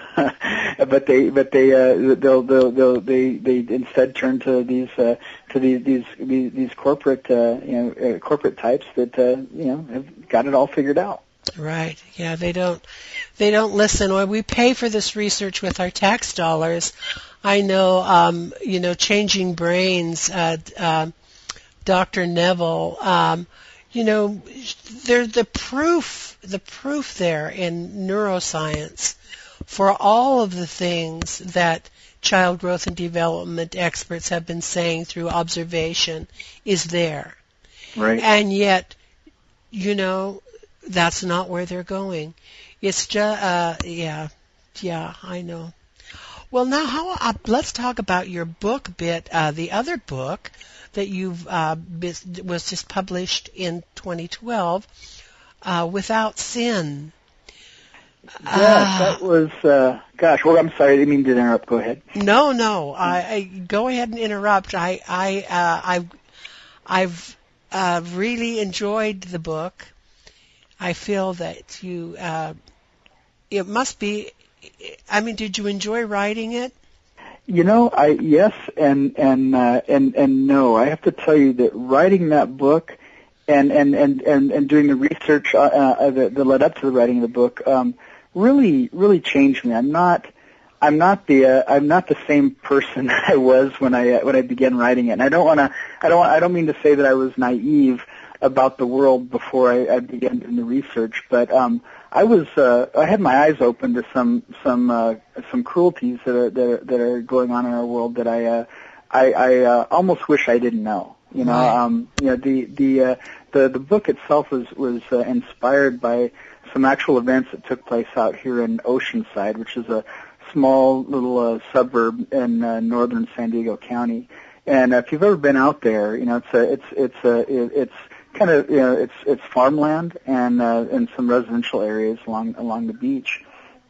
C: but they, but they, uh, they'll, they'll, they'll, they, they instead turn to these, uh, to these, these, these, these corporate, uh, you know, uh, corporate types that, uh, you know, have got it all figured out.
B: Right. Yeah, they don't, they don't listen. Well, we pay for this research with our tax dollars. I know, um, you know, Changing Brains, uh, uh, Doctor Neville, um, you know, there's the proof, the proof there in neuroscience for all of the things that child growth and development experts have been saying through observation is there.
C: Right.
B: And yet, you know, that's not where they're going. It's just, uh, yeah, yeah, I know. Well, now, how? Uh, let's talk about your book bit. Uh, the other book that you've uh, was just published in twenty twelve, uh, Without Sin.
C: Yeah, uh, that was. Uh, gosh, well, I'm sorry, I didn't mean to interrupt. Go ahead.
B: No, no, I, I go ahead and interrupt. I, I, uh, I've, I've uh, really enjoyed the book. I feel that you. Uh, it must be. I mean, did you enjoy writing it?
C: You know, I yes and and uh, and and no. I have to tell you that writing that book and and and and, and doing the research uh, uh, that, that led up to the writing of the book um, really really changed me. I'm not I'm not the uh, I'm not the same person I was when I uh, when I began writing it. And I don't want to I don't I don't mean to say that I was naive about the world before I, I began doing the research, but um, I was uh, I had my eyes open to some some uh, some cruelties that are that are, that are going on in our world that I uh, I, I uh, almost wish I didn't know. You know,
B: right.
C: um, you know the the uh, the the book itself was was uh, inspired by some actual events that took place out here in Oceanside, which is a small little uh, suburb in uh, northern San Diego County. And if you've ever been out there, you know it's a it's it's a it, it's kind of, you know, it's it's farmland and uh, and some residential areas along along the beach,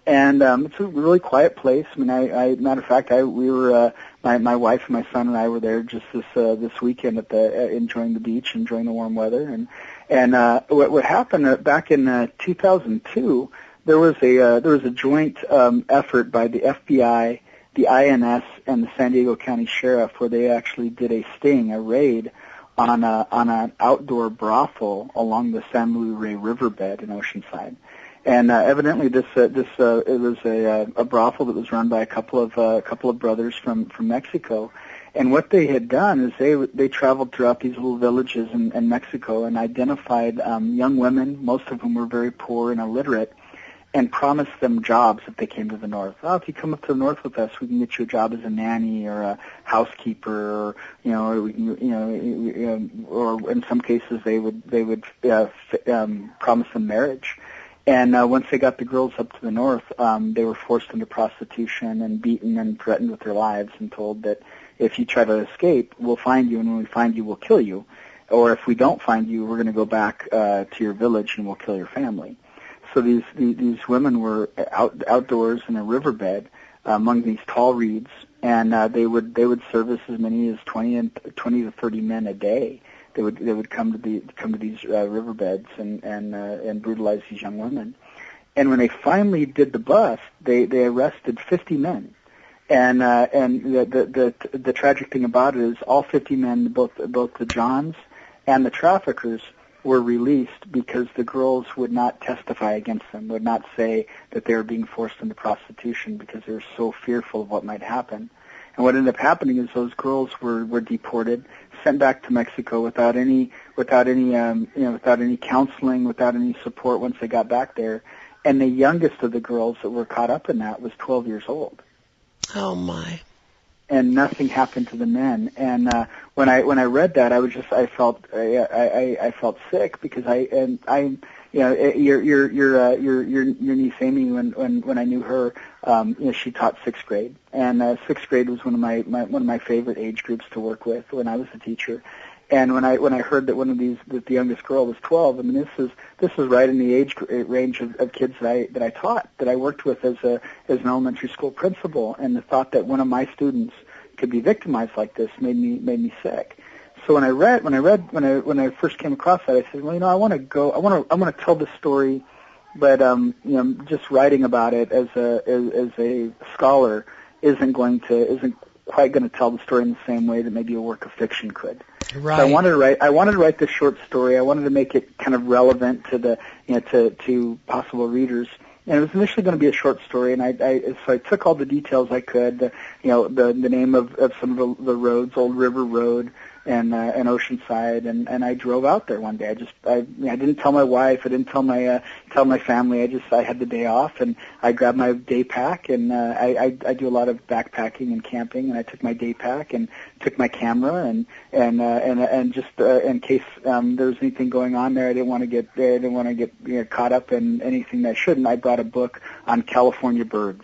C: And um, it's a really quiet place. I mean, I, I matter of fact, I we were uh, my my wife and my son and I were there just this uh, this weekend at the uh, enjoying the beach, enjoying the warm weather. And and uh, what what happened uh, back in uh, two thousand two, there was a uh, there was a joint um, effort by the F B I, the I N S, and the San Diego County Sheriff, where they actually did a sting, a raid on a on an outdoor brothel along the San Luis Rey riverbed in Oceanside. And uh, evidently, this uh, this uh, it was a, uh, a brothel that was run by a couple of uh, a couple of brothers from, from Mexico. And what they had done is they they traveled throughout these little villages in, in Mexico and identified um, young women, most of whom were very poor and illiterate, and promised them jobs if they came to the north. Oh, if you come up to the north with us, we can get you a job as a nanny or a housekeeper, or you know, or we can, you know, or in some cases they would they would uh, um, promise them marriage. And uh, once they got the girls up to the north, um, they were forced into prostitution and beaten and threatened with their lives and told that if you try to escape, we'll find you, and when we find you, we'll kill you. Or if we don't find you, we're going to go back uh, to your village and we'll kill your family. So these these, these women were out outdoors in a riverbed uh, among these tall reeds, and uh, they would they would service as many as twenty and twenty to thirty men a day. They would they would come to the come to these uh, riverbeds and and uh, and brutalize these young women. And when they finally did the bust, they they arrested fifty men. And uh, and the, the the the tragic thing about it is all fifty men, both both the Johns and the traffickers, were released because the girls would not testify against them, would not say that they were being forced into prostitution because they were so fearful of what might happen. And what ended up happening is those girls were, were deported, sent back to Mexico without any without any um, you know without any counseling, without any support once they got back there. And the youngest of the girls that were caught up in that was twelve years old.
B: Oh my!
C: And nothing happened to the men. And uh, when I when I read that, I was just I felt I I, I felt sick because I and I. You know, your your your uh, your your your niece Amy, when when when I knew her, um, you know, she taught sixth grade, and uh, sixth grade was one of my, my one of my favorite age groups to work with when I was a teacher. And when I when I heard that one of these that the youngest girl was twelve, I mean, this is this is right in the age range of, of kids that I that I taught, that I worked with as a as an elementary school principal, and the thought that one of my students could be victimized like this made me made me sick. So when I read, when I read, when I when I first came across that, I said, well, you know, I want to go, I want to, I want to tell this story, but um, you know, just writing about it as a as, as a scholar isn't going to isn't quite going to tell the story in the same way that maybe a work of fiction could.
B: Right.
C: So I wanted to write, I wanted to write this short story. I wanted to make it kind of relevant to the, you know, to to possible readers. And it was initially going to be a short story, and I, I so I took all the details I could, the, you know, the the name of, of some of the, the roads, Old River Road and uh, and Oceanside, and, and I drove out there one day. I just I I didn't tell my wife, I didn't tell my uh, tell my family. I just I had the day off, and I grabbed my day pack, and uh, I, I I do a lot of backpacking and camping, and I took my day pack and took my camera, and and uh, and and just uh, in case um, there was anything going on there, I didn't want to get I didn't want to get you know, caught up in anything that I shouldn't. I brought a book on California birds,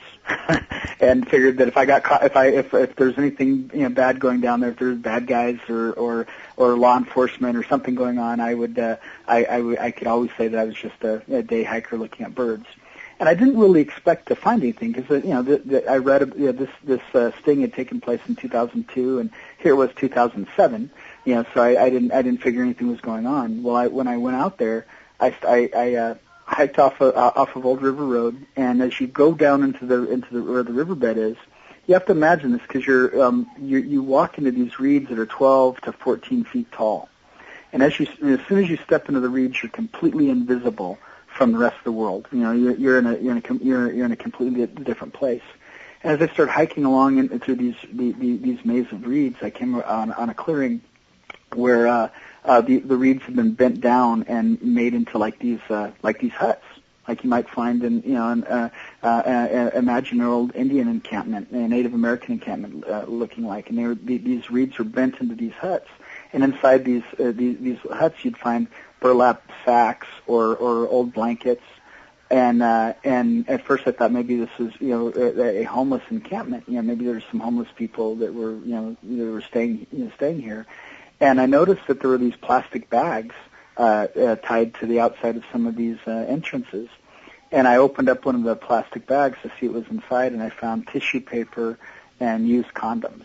C: and figured that if I got caught, if I if if there's anything you know bad going down there, if there's bad guys or or or law enforcement or something going on, I would uh, I, I I could always say that I was just a, a day hiker looking at birds. And I didn't really expect to find anything because you know the, the, I read you know, this this uh, sting had taken place in two thousand two, and here it was two thousand seven. You know, so I, I didn't I didn't figure anything was going on. Well, I, when I went out there, I I, I uh, hiked off of, uh, off of Old River Road, and as you go down into the into the where the riverbed is, you have to imagine this because you're um you you walk into these reeds that are twelve to fourteen feet tall, and as you as soon as you step into the reeds, you're completely invisible from the rest of the world. You know, you're, you're in a you're in a you're you're in a completely different place. And as I started hiking along in, through these the, the, these maze of reeds, I came on on a clearing where uh, uh, the the reeds have been bent down and made into like these uh, like these huts, like you might find in you know an uh, uh, uh, imagine an old Indian encampment, a Native American encampment uh, looking like, and they were, the, these reeds were bent into these huts, and inside these uh, these, these huts you'd find burlap sacks or, or old blankets, and uh, and at first I thought maybe this was you know a, a homeless encampment. You know, maybe there's some homeless people that were you know that were staying you know, staying here, and I noticed that there were these plastic bags uh, uh, tied to the outside of some of these uh, entrances, And I opened up one of the plastic bags to see what was inside, and I found tissue paper and used condoms.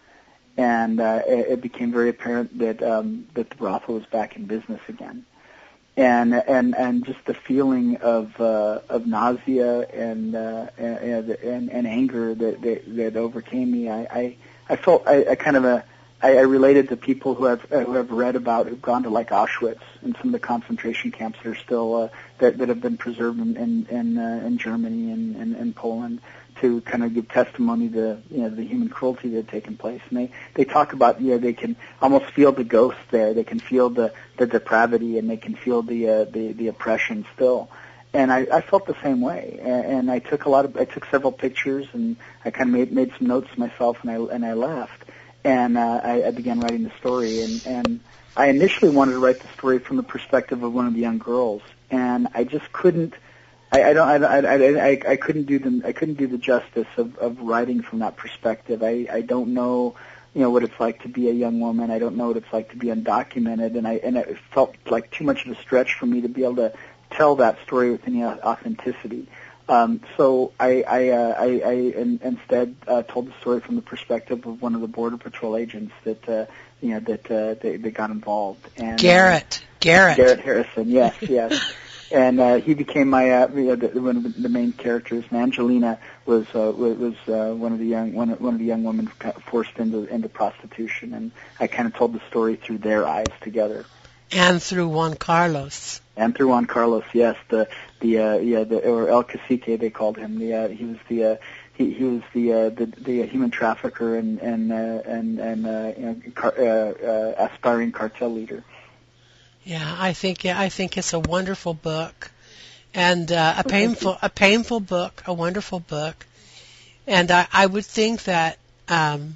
C: And uh, it, it became very apparent that um, that the brothel was back in business again. And and and just the feeling of uh, of nausea and, uh, and and and anger that that, that overcame me. I I, I felt I, I kind of a I, I related to people who have uh, who have read about who've gone to like Auschwitz and some of the concentration camps that are still uh, that that have been preserved in in in, uh, in Germany and, and and Poland, to kind of give testimony to, you know, the human cruelty that had taken place. And they, they talk about, you know, they can almost feel the ghost there. They can feel the, the depravity, and they can feel the, uh, the, the oppression still. And I, I felt the same way. And, and I took a lot of, I took several pictures, and I kind of made, made some notes myself, and I, and I left. And, uh, I, I began writing the story. And, and I initially wanted to write the story from the perspective of one of the young girls. And I just couldn't, I, I don't. I, I, I, I couldn't do the. I couldn't do the justice of, of writing from that perspective. I, I don't know, you know, what it's like to be a young woman. I don't know what it's like to be undocumented, and I and it felt like too much of a stretch for me to be able to tell that story with any authenticity. Um, so I, I, uh, I, I in, instead uh, told the story from the perspective of one of the Border Patrol agents that, uh, you know, that uh, they, they got involved. And
B: Garrett.
C: Uh,
B: Garrett.
C: Garrett Harrison. Yes. Yes. And uh, he became my uh, you know, the, one of the main characters. And Angelina was uh, was uh, one of the young one, one of the young women forced into into prostitution, and I kind of told the story through their eyes together.
B: And through Juan Carlos.
C: And through Juan Carlos, yes, the the uh, yeah the or El Cacique they called him. The uh, he was the uh, he he was the uh, the the human trafficker and and uh, and and uh, you know, car, uh, uh, aspiring cartel leader.
B: Yeah, I think yeah, I think it's a wonderful book, and uh, a painful a painful book, a wonderful book, and I, I would think that um,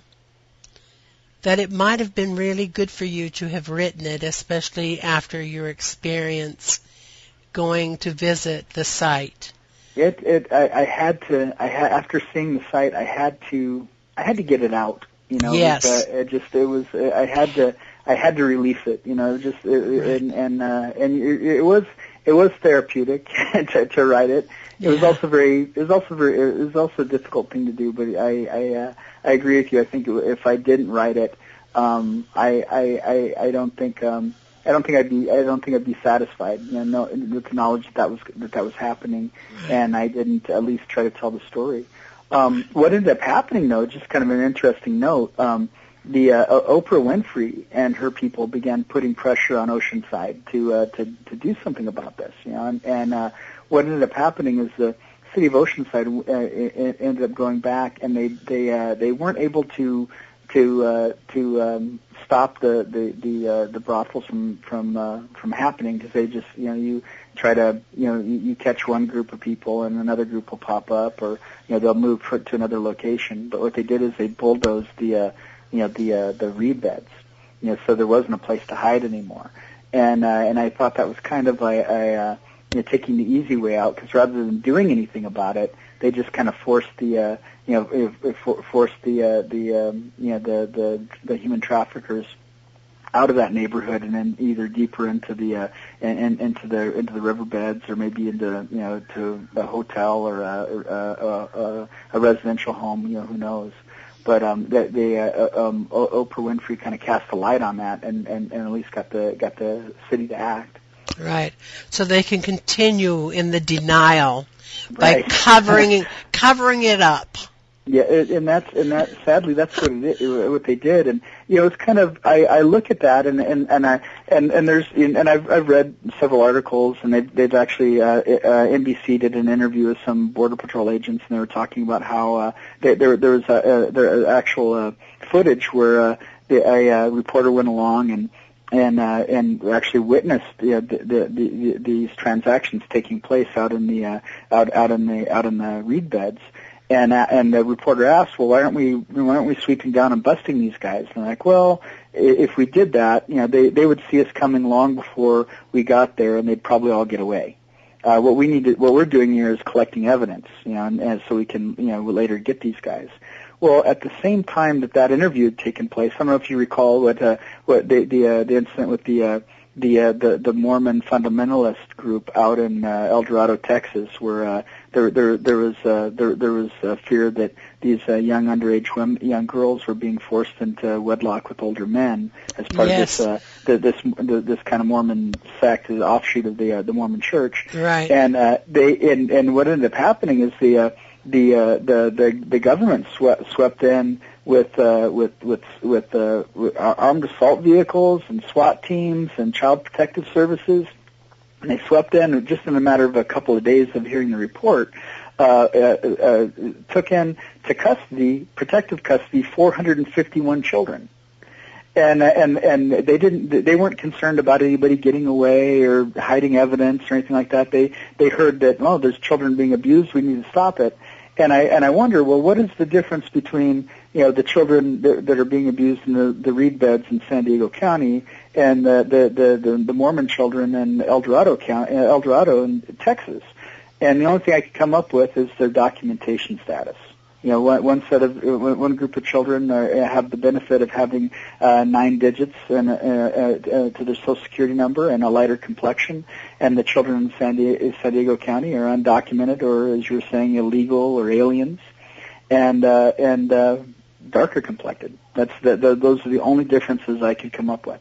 B: that it might have been really good for you to have written it, especially after your experience going to visit the site.
C: It it I, I had to I had after seeing the site I had to I had to get it out. You know,
B: yes.
C: it, was, uh, it just it was I had to. I had to release it, you know, just it, and and uh, and it, it was it was therapeutic to, to write it. It yeah. was also very it was also very it was also a difficult thing to do. But I I uh, I agree with you. I think if I didn't write it, um, I, I I I don't think um, I don't think I'd be I don't think I'd be satisfied. You know, with the knowledge that that was that that was happening, and I didn't at least try to tell the story. Um, what ended up happening, though, just kind of an interesting note. Um, The uh, Oprah Winfrey and her people began putting pressure on Oceanside to uh, to to do something about this, you know. And, and uh, what ended up happening is the city of Oceanside uh, ended up going back, and they they uh, they weren't able to to uh, to um, stop the the the, uh, the brothels from from uh, from happening, because they just, you know, you try to you know you, you catch one group of people and another group will pop up, or you know they'll move to another location. But what they did is they bulldozed the uh, you know, the, uh, the reed beds, you know, so there wasn't a place to hide anymore. And, uh, and I thought that was kind of a, a uh, you know, taking the easy way out, because rather than doing anything about it, they just kind of forced the, uh, you know, if, if forced the, uh, the, um, you know, the, the, the human traffickers out of that neighborhood, and then either deeper into the, uh, in, in, into the, into the riverbeds, or maybe into, you know, to a hotel or a, a, a, a residential home, you know, who knows. But um, they, they uh, um, Oprah Winfrey kind of cast a light on that, and, and, and at least got the got the city to act.
B: Right, so they can continue in the denial by
C: right.
B: covering covering it up.
C: Yeah, and that's and that sadly that's what it is, what they did. And you know, it's kind of I, I look at that, and and and I and and there's and I've I've read several articles, and they've they've actually uh, uh, N B C did an interview with some Border Patrol agents, and they were talking about how uh, they, there there was a, a, there actual uh, footage where uh, the, a uh, reporter went along and. And uh, and actually witnessed you know, the, the, the, these transactions taking place out in the uh, out out in the out in the reed beds, and uh, and the reporter asked, well, why aren't we why aren't we sweeping down and busting these guys? And they're like, well, if we did that, you know, they they would see us coming long before we got there, and they'd probably all get away. Uh, what we need to, what we're doing here is collecting evidence, you know, and, and so we can you know later get these guys. Well, at the same time that that interview had taken place, I don't know if you recall what uh, what the the, uh, the incident with the uh, the uh, the the Mormon fundamentalist group out in uh, El Dorado, Texas, where uh, there there there was uh, there there was uh, fear that these uh, young underage women, young girls were being forced into wedlock with older men as part
B: Yes.
C: of this uh, the, this the, this kind of Mormon sect, the offshoot of the uh, the Mormon Church.
B: Right.
C: And uh, they and and what ended up happening is the uh, the uh, the the the government swept swept in with uh, with with with uh, armed assault vehicles and SWAT teams and Child Protective Services, and they swept in just in a matter of a couple of days of hearing the report. Uh, uh, uh, took in to custody, protective custody, four hundred fifty-one children, and and and they didn't, they weren't concerned about anybody getting away or hiding evidence or anything like that. They they heard that, oh, there's children being abused, we need to stop it. And I and I wonder, well, what is the difference between, you know, the children that, that are being abused in the, the reed beds in San Diego County and the the the, the, the Mormon children in El Dorado County, El Dorado in Texas? And the only thing I could come up with is their documentation status. You know, one, one set of one group of children are, have the benefit of having uh, nine digits and, uh, uh, to their Social Security number and a lighter complexion, and the children in San Diego, San Diego County are undocumented or, as you were saying, illegal or aliens, and uh, and uh, darker complected. That's the, the, those are the only differences I could come up with.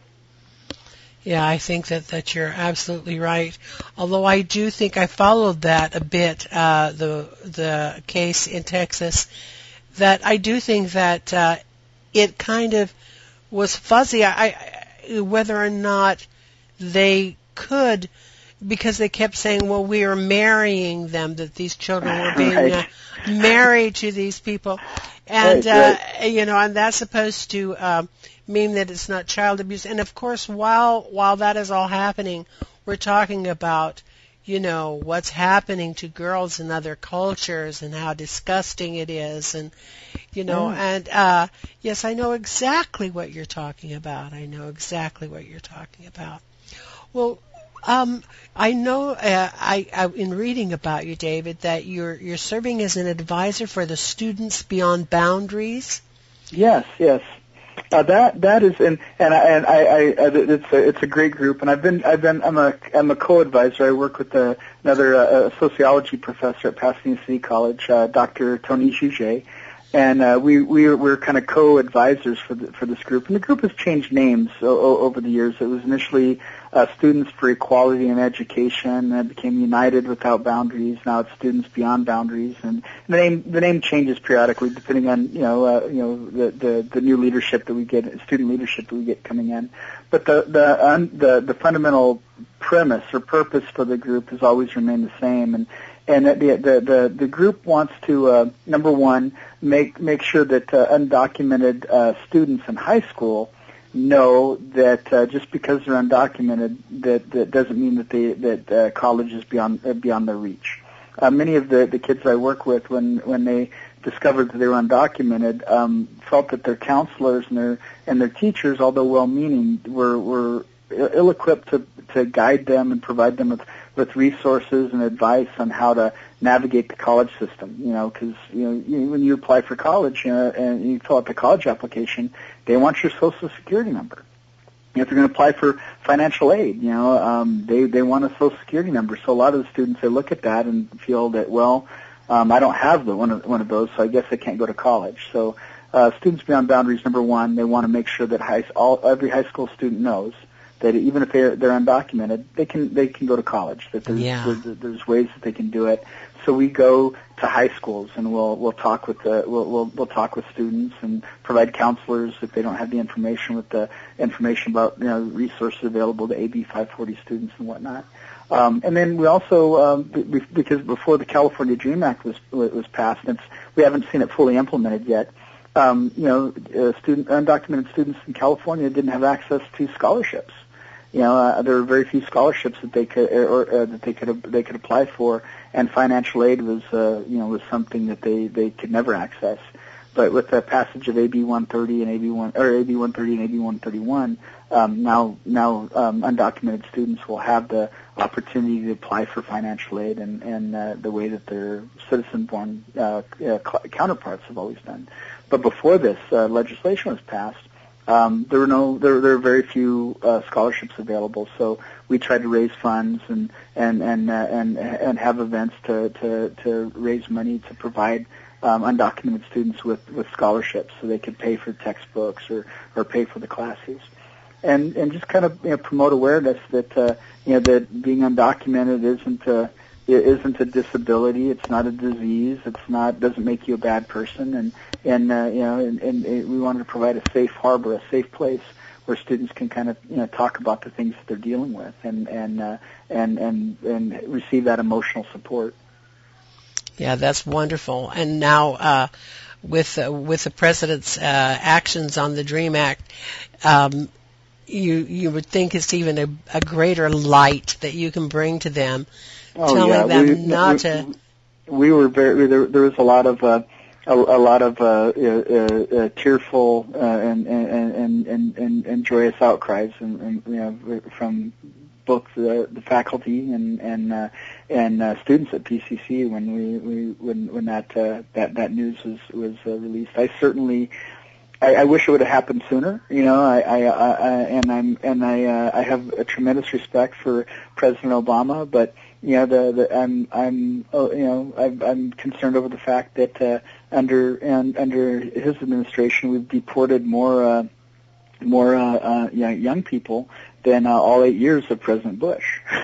B: Yeah, I think that, that you're absolutely right. Although I do think I followed that a bit, uh, the the case in Texas, that I do think that uh, it kind of was fuzzy. I, I whether or not they could, because they kept saying, well, we are marrying them, that these children were being
C: Right.
B: uh, married to these people. And,
C: Right,
B: uh,
C: right.
B: you know, and that's supposed to um, mean that it's not child abuse. And, of course, while while that is all happening, we're talking about, you know, what's happening to girls in other cultures and how disgusting it is. And, you know,
C: Yeah.
B: and, uh, yes, I know exactly what you're talking about. I know exactly what you're talking about. Well, um, I know uh, I, I, in reading about you, David, that you're you're serving as an advisor for the Students Beyond Boundaries.
C: Yes, yes. Uh, that that is, and and I, and I, I it's a it's a great group, and I've been I've been I'm a I'm a co-advisor. I work with a, another uh, sociology professor at Pasadena City College, uh, Doctor Tony Juge, and uh, we we we're kind of co-advisors for the, for this group. And the group has changed names o- o- over the years. It was initially uh, Students for Equality and Education, and it became United Without Boundaries. Now it's Students Beyond Boundaries, and the name the name changes periodically depending on you know uh, you know the, the the new leadership that we get, student leadership that we get coming in. But the the um, the, the fundamental premise or purpose for the group has always remained the same, and and the the the, the group wants to uh, number one make make sure that uh, undocumented uh, students in high school know that uh, just because they're undocumented, that that doesn't mean that they that uh, college is beyond uh, beyond their reach. Uh, many of the the kids I work with, when when they discovered that they were undocumented, um, felt that their counselors and their and their teachers, although well-meaning, were were ill-equipped to to guide them and provide them with with resources and advice on how to navigate the college system. You know, because you know you, when you apply for college uh, and you fill out the college application, they want your Social Security number. If you're going to apply for financial aid, you know, um, they they want a Social Security number. So a lot of the students, they look at that and feel that, well, um, I don't have the one of one of those, so I guess I can't go to college. So uh, Students Beyond Boundaries, number one, they want to make sure that high, all every high school student knows that even if they're they're undocumented, they can they can go to college. That there's
B: Yeah.
C: there's, there's ways that they can do it. So we go to high schools and we'll we'll talk with the we'll we'll, we'll talk with students and provide counselors if they don't have the information with the information about you know resources available to A B five forty students and whatnot. Um, and then we also um, be, because before the California DREAM Act was was passed, and it's, we haven't seen it fully implemented yet. Um, you know, uh, student undocumented students in California didn't have access to scholarships. You know, uh, there were very few scholarships that they could or uh, that they could they could apply for, and financial aid was uh, you know was something that they, they could never access. But with the passage of A B one thirty and A B one or A B one thirty and A B one thirty-one, um, now now um, undocumented students will have the opportunity to apply for financial aid, and and uh, the way that their citizen-born uh, uh, counterparts have always done. But before this uh, legislation was passed, um, there were no there there were very few uh, scholarships available. So we tried to raise funds and and and uh, and and have events to to to raise money to provide um, undocumented students with with scholarships so they could pay for textbooks or or pay for the classes. And and just kind of you know, promote awareness that uh, you know that being undocumented isn't a it isn't a disability. It's not a disease. It's not doesn't make you a bad person. And and uh, you know and, and, and we wanted to provide a safe harbor, a safe place where students can kind of you know talk about the things that they're dealing with and and uh, and and and receive that emotional support.
B: Yeah, that's wonderful. And now uh, with uh, with the president's uh, actions on the DREAM Act. Um, You you would think it's even a, a greater light that you can bring to them,
C: oh,
B: telling
C: yeah.
B: them
C: we,
B: not
C: we,
B: to.
C: We were very there. There was a lot of uh, a, a lot of uh, uh, uh, tearful uh, and, and, and and and joyous outcries, and, and you know from both the, the faculty and and uh, and uh, students at P C C when we, we when when that uh, that that news was was uh, released. I certainly. I, I wish it would have happened sooner. You know, I, I, I, I and I'm and I, uh, I have a tremendous respect for President Obama, but you know, the, the I'm, I'm, oh, you know, I'm, I'm concerned over the fact that uh, under and under his administration, we've deported more, uh, more uh, uh, young people than uh, all eight years of President Bush.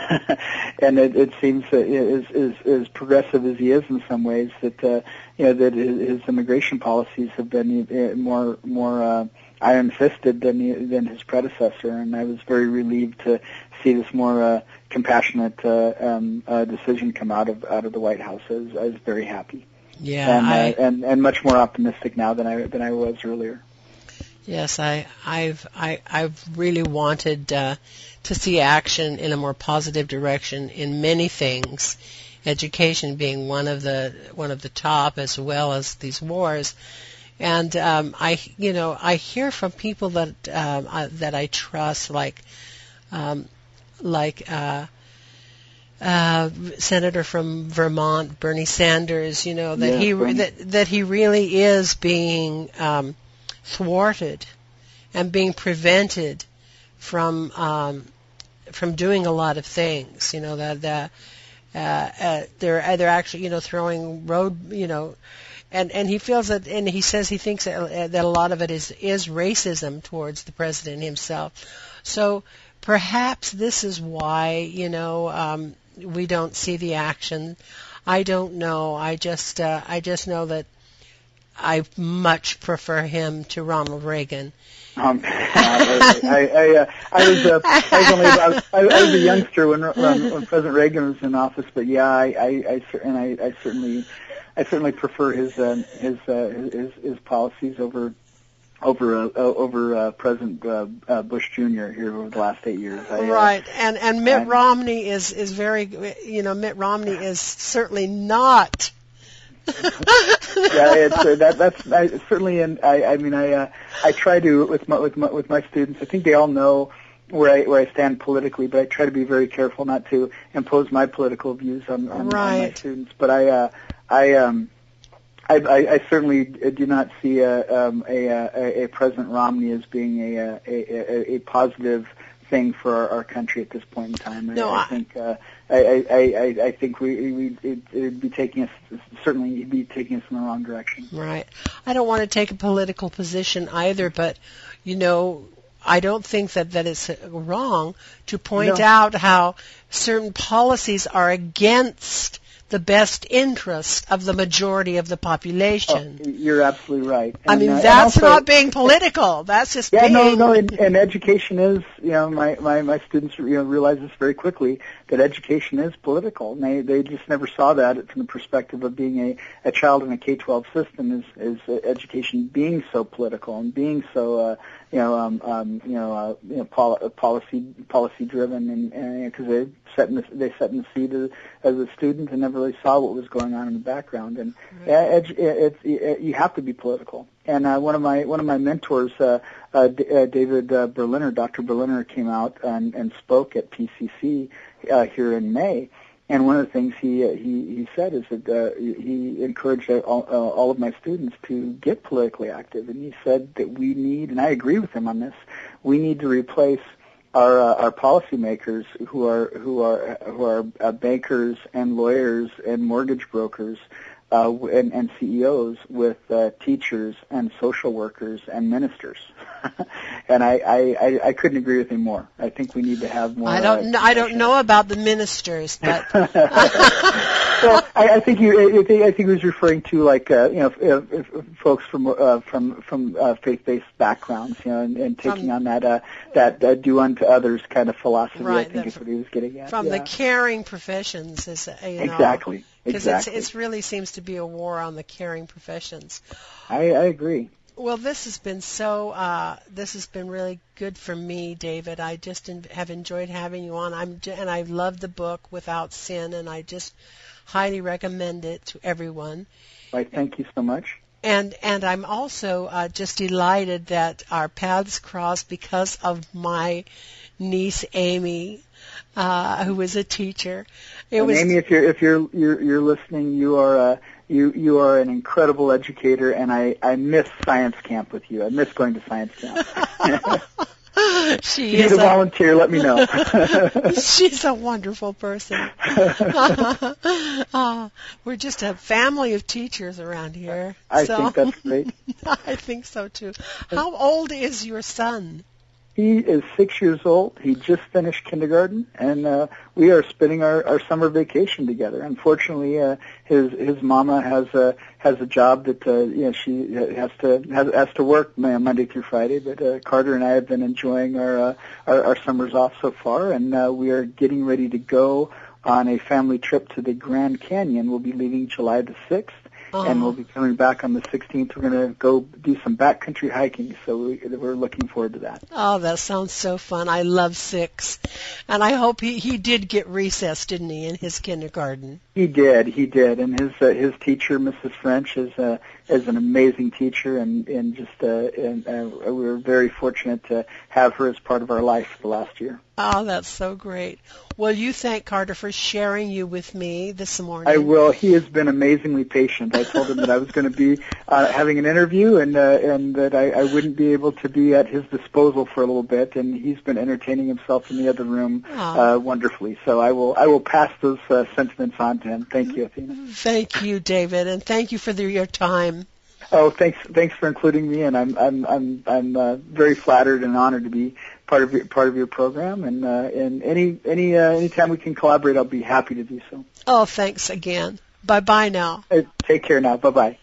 C: And it, it seems that as, as, as progressive as he is in some ways, that uh, you know that his immigration policies have been more more uh, iron-fisted than he, than his predecessor. And I was very relieved to see this more uh, compassionate uh, um, uh, decision come out of out of the White House. I was, I was very happy.
B: Yeah,
C: and,
B: I,
C: uh, and and much more optimistic now than I than I was earlier.
B: Yes, I, I've I, I've really wanted uh, to see action in a more positive direction in many things, education being one of the one of the top, as well as these wars. And um, I, you know, I hear from people that um, I, that I trust, like um, like uh, uh, Senator from Vermont, Bernie Sanders. You know that
C: yeah,
B: he
C: Bernie.
B: that that he really is being um, thwarted and being prevented from um, from doing a lot of things. You know that that uh, uh, they're they're actually you know throwing road you know, and and he feels that and he says he thinks that, that a lot of it is is racism towards the president himself. So perhaps this is why you know um, we don't see the action. I don't know. I just uh, I just know that I much prefer him to Ronald Reagan.
C: Um, I, I, I, uh, I was uh, I was only about, I, I was a youngster when, when when President Reagan was in office, but yeah, I I, I and I, I certainly I certainly prefer his uh, his, uh, his his policies over over uh, over uh, President uh, uh, Bush Junior here over the last eight years. I,
B: right,
C: uh,
B: and and Mitt
C: I,
B: Romney is is very you know Mitt Romney is certainly not.
C: yeah, it's, uh, that, that's I, certainly. And I, I mean, I, uh, I try to with my, with my with my students. I think they all know where I where I stand politically, but I try to be very careful not to impose my political views on, on,
B: right.
C: on my students. But I, uh, I, um, I, I, I certainly do not see a, um, a, a, a President Romney as being a a, a, a positive thing for our, our country at this point in time.
B: No,
C: I, I, I think uh, I, I, I, I think we we it would be taking us certainly he'd be taking us in the wrong direction.
B: Right. I don't want to take a political position either, but you know, I don't think that that it's wrong to point
C: no.
B: out how certain policies are against the best interest of the majority of the population.
C: Oh, you're absolutely right. And,
B: I mean,
C: uh,
B: that's
C: also,
B: not being political. That's just
C: yeah,
B: being...
C: no, no. And, and education is, you know, my, my, my students, you know, realize this very quickly that education is political, and they they just never saw that from the perspective of being a, a child in a K twelve system is is uh, education being so political and being so. Uh, You know, um, um, you know, uh, you know, pol- policy policy driven, and because they set in the, they set in the seat as, as a student and never really saw what was going on in the background. And
B: right.
C: uh, it, it, it, you have to be political. And uh, one of my one of my mentors, uh, uh, D- uh, David uh, Berliner, Doctor Berliner, came out and, and spoke at P C C uh, here in May. And one of the things he uh, he he said is that uh, he encouraged all, uh, all of my students to get politically active, and he said that we need, and I agree with him on this, we need to replace our uh, our policymakers who are who are who are uh, bankers and lawyers and mortgage brokers uh, and, and C E Os with uh, teachers and social workers and ministers. And I, I, I couldn't agree with him more. I think we need to have more.
B: I don't know. I don't know about the ministers, but
C: so I, I think you. I think, I think he was referring to like uh, you know if, if folks from uh, from from uh, faith-based backgrounds, you know, and, and taking
B: from,
C: on that uh, that uh, do unto others kind of philosophy.
B: Right,
C: I think is what he was getting at.
B: From
C: yeah.
B: the caring professions, is uh, you know,
C: exactly.
B: Because
C: exactly.
B: it's, it's really seems to be a war on the caring professions.
C: I, I agree.
B: Well, this has been so, uh, this has been really good for me, David. I just in, have enjoyed having you on. I'm, and I love the book Without Sin, and I just highly recommend it to everyone.
C: Right, thank you so much.
B: And and I'm also uh, just delighted that our paths crossed because of my niece Amy, uh, who was a teacher. It
C: and
B: was
C: Amy, if you're if you're you're, you're listening, you are uh, you you are an incredible educator, and I I miss science camp with you. I miss going to science camp.
B: She
C: if you
B: is
C: need a
B: a
C: volunteer, let me know.
B: She's a wonderful person. uh, we're just a family of teachers around here.
C: I
B: so.
C: think that's great.
B: I think so too. How old is your son?
C: He is six years old. He just finished kindergarten, and uh, we are spending our, our summer vacation together. Unfortunately, uh, his his mama has a has a job that uh, you know she has to has, has to work Monday through Friday. But uh, Carter and I have been enjoying our uh, our, our summers off so far, and uh, we are getting ready to go on a family trip to the Grand Canyon. We'll be leaving July the sixth. Uh-huh. And we'll be coming back on the sixteenth. We're going to go do some backcountry hiking, so we, we're looking forward to that.
B: Oh, that sounds so fun. I love six. And I hope he, he did get recess, didn't he, in his kindergarten?
C: He did, he did. And his uh, his teacher, Missus French, is uh, is an amazing teacher, and, and just uh, and, uh, we were very fortunate to have her as part of our life the last year.
B: Oh, that's so great. Well, you thank Carter for sharing you with me this morning.
C: I will. He has been amazingly patient. I told him that I was going to be uh, having an interview, and uh, and that I, I wouldn't be able to be at his disposal for a little bit, and he's been entertaining himself in the other room uh, wonderfully. So I will I will pass those uh, sentiments on to him. Thank you, Athena.
B: Thank you, David, and thank you for the, your time.
C: Oh, thanks thanks for including me, and I'm I'm I'm I'm uh, very flattered and honored to be part of your part of your program, and uh, and any any uh, anytime we can collaborate, I'll be happy to do so.
B: Oh, thanks again. Bye bye now.
C: Uh, take care now. Bye bye.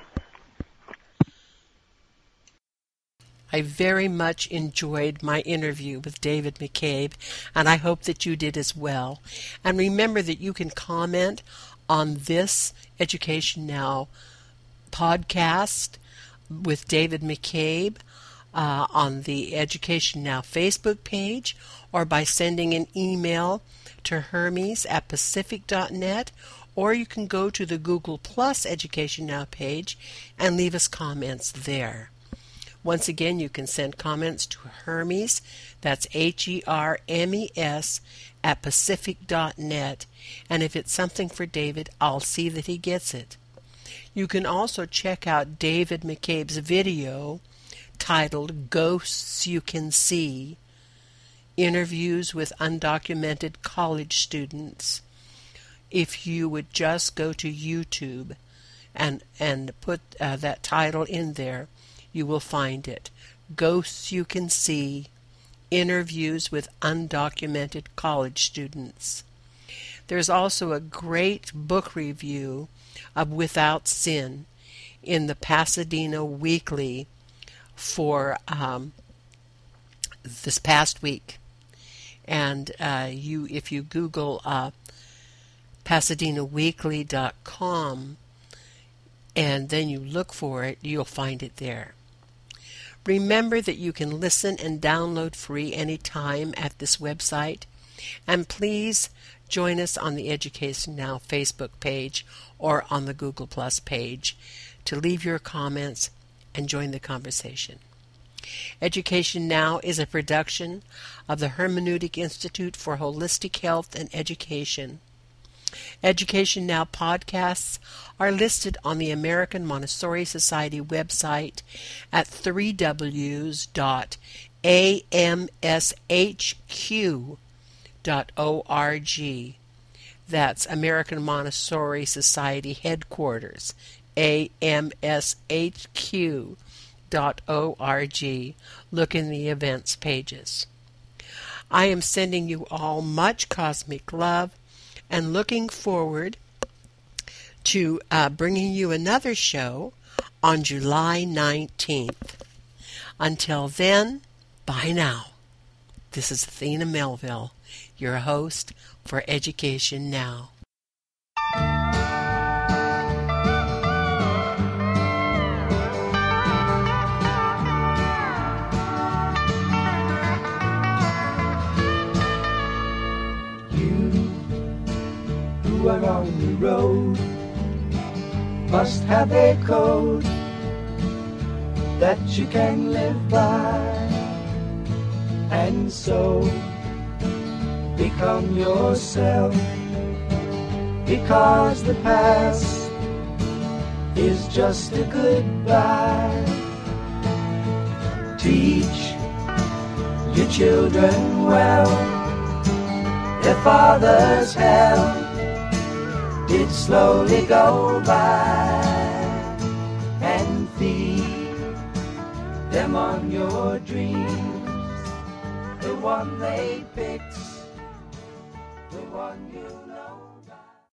B: I very much enjoyed my interview with David McCabe, and I hope that you did as well. And remember that you can comment on this Education Now podcast with David McCabe uh, on the Education Now Facebook page, or by sending an email to Hermes at pacific dot net, or you can go to the Google Plus Education Now page and leave us comments there. Once again, you can send comments to Hermes, that's H E R M E S, at pacific dot net, and if it's something for David, I'll see that he gets it. You can also check out David McCabe's video titled Ghosts You Can See, Interviews with Undocumented College Students. If you would just go to YouTube and, and put uh, that title in there, you will find it. Ghosts You Can See, Interviews with Undocumented College Students. There's also a great book review of Without Sin in the Pasadena Weekly for um, this past week. And uh, you, if you Google uh, pasadena weekly dot com and then you look for it, you'll find it there. Remember that you can listen and download free anytime at this website. And please join us on the Education Now Facebook page or on the Google Plus page to leave your comments and join the conversation. Education Now is a production of the Hermeneutic Institute for Holistic Health and Education. Education Now podcasts are listed on the American Montessori Society website at three w dot a m s h q dot org. That's American Montessori Society headquarters, A M S H Q dot org. Look in the events pages. I am sending you all much cosmic love and looking forward to uh, bringing you another show on July nineteenth. Until then, bye now. This is Athena Melville, your host for Education Now.
A: Who are on the road must have a code that you can live by, and so become yourself, because the past is just a goodbye. Teach your children well, their father's hell did slowly go by, and feed them on your dreams, the one they picked, the one you love.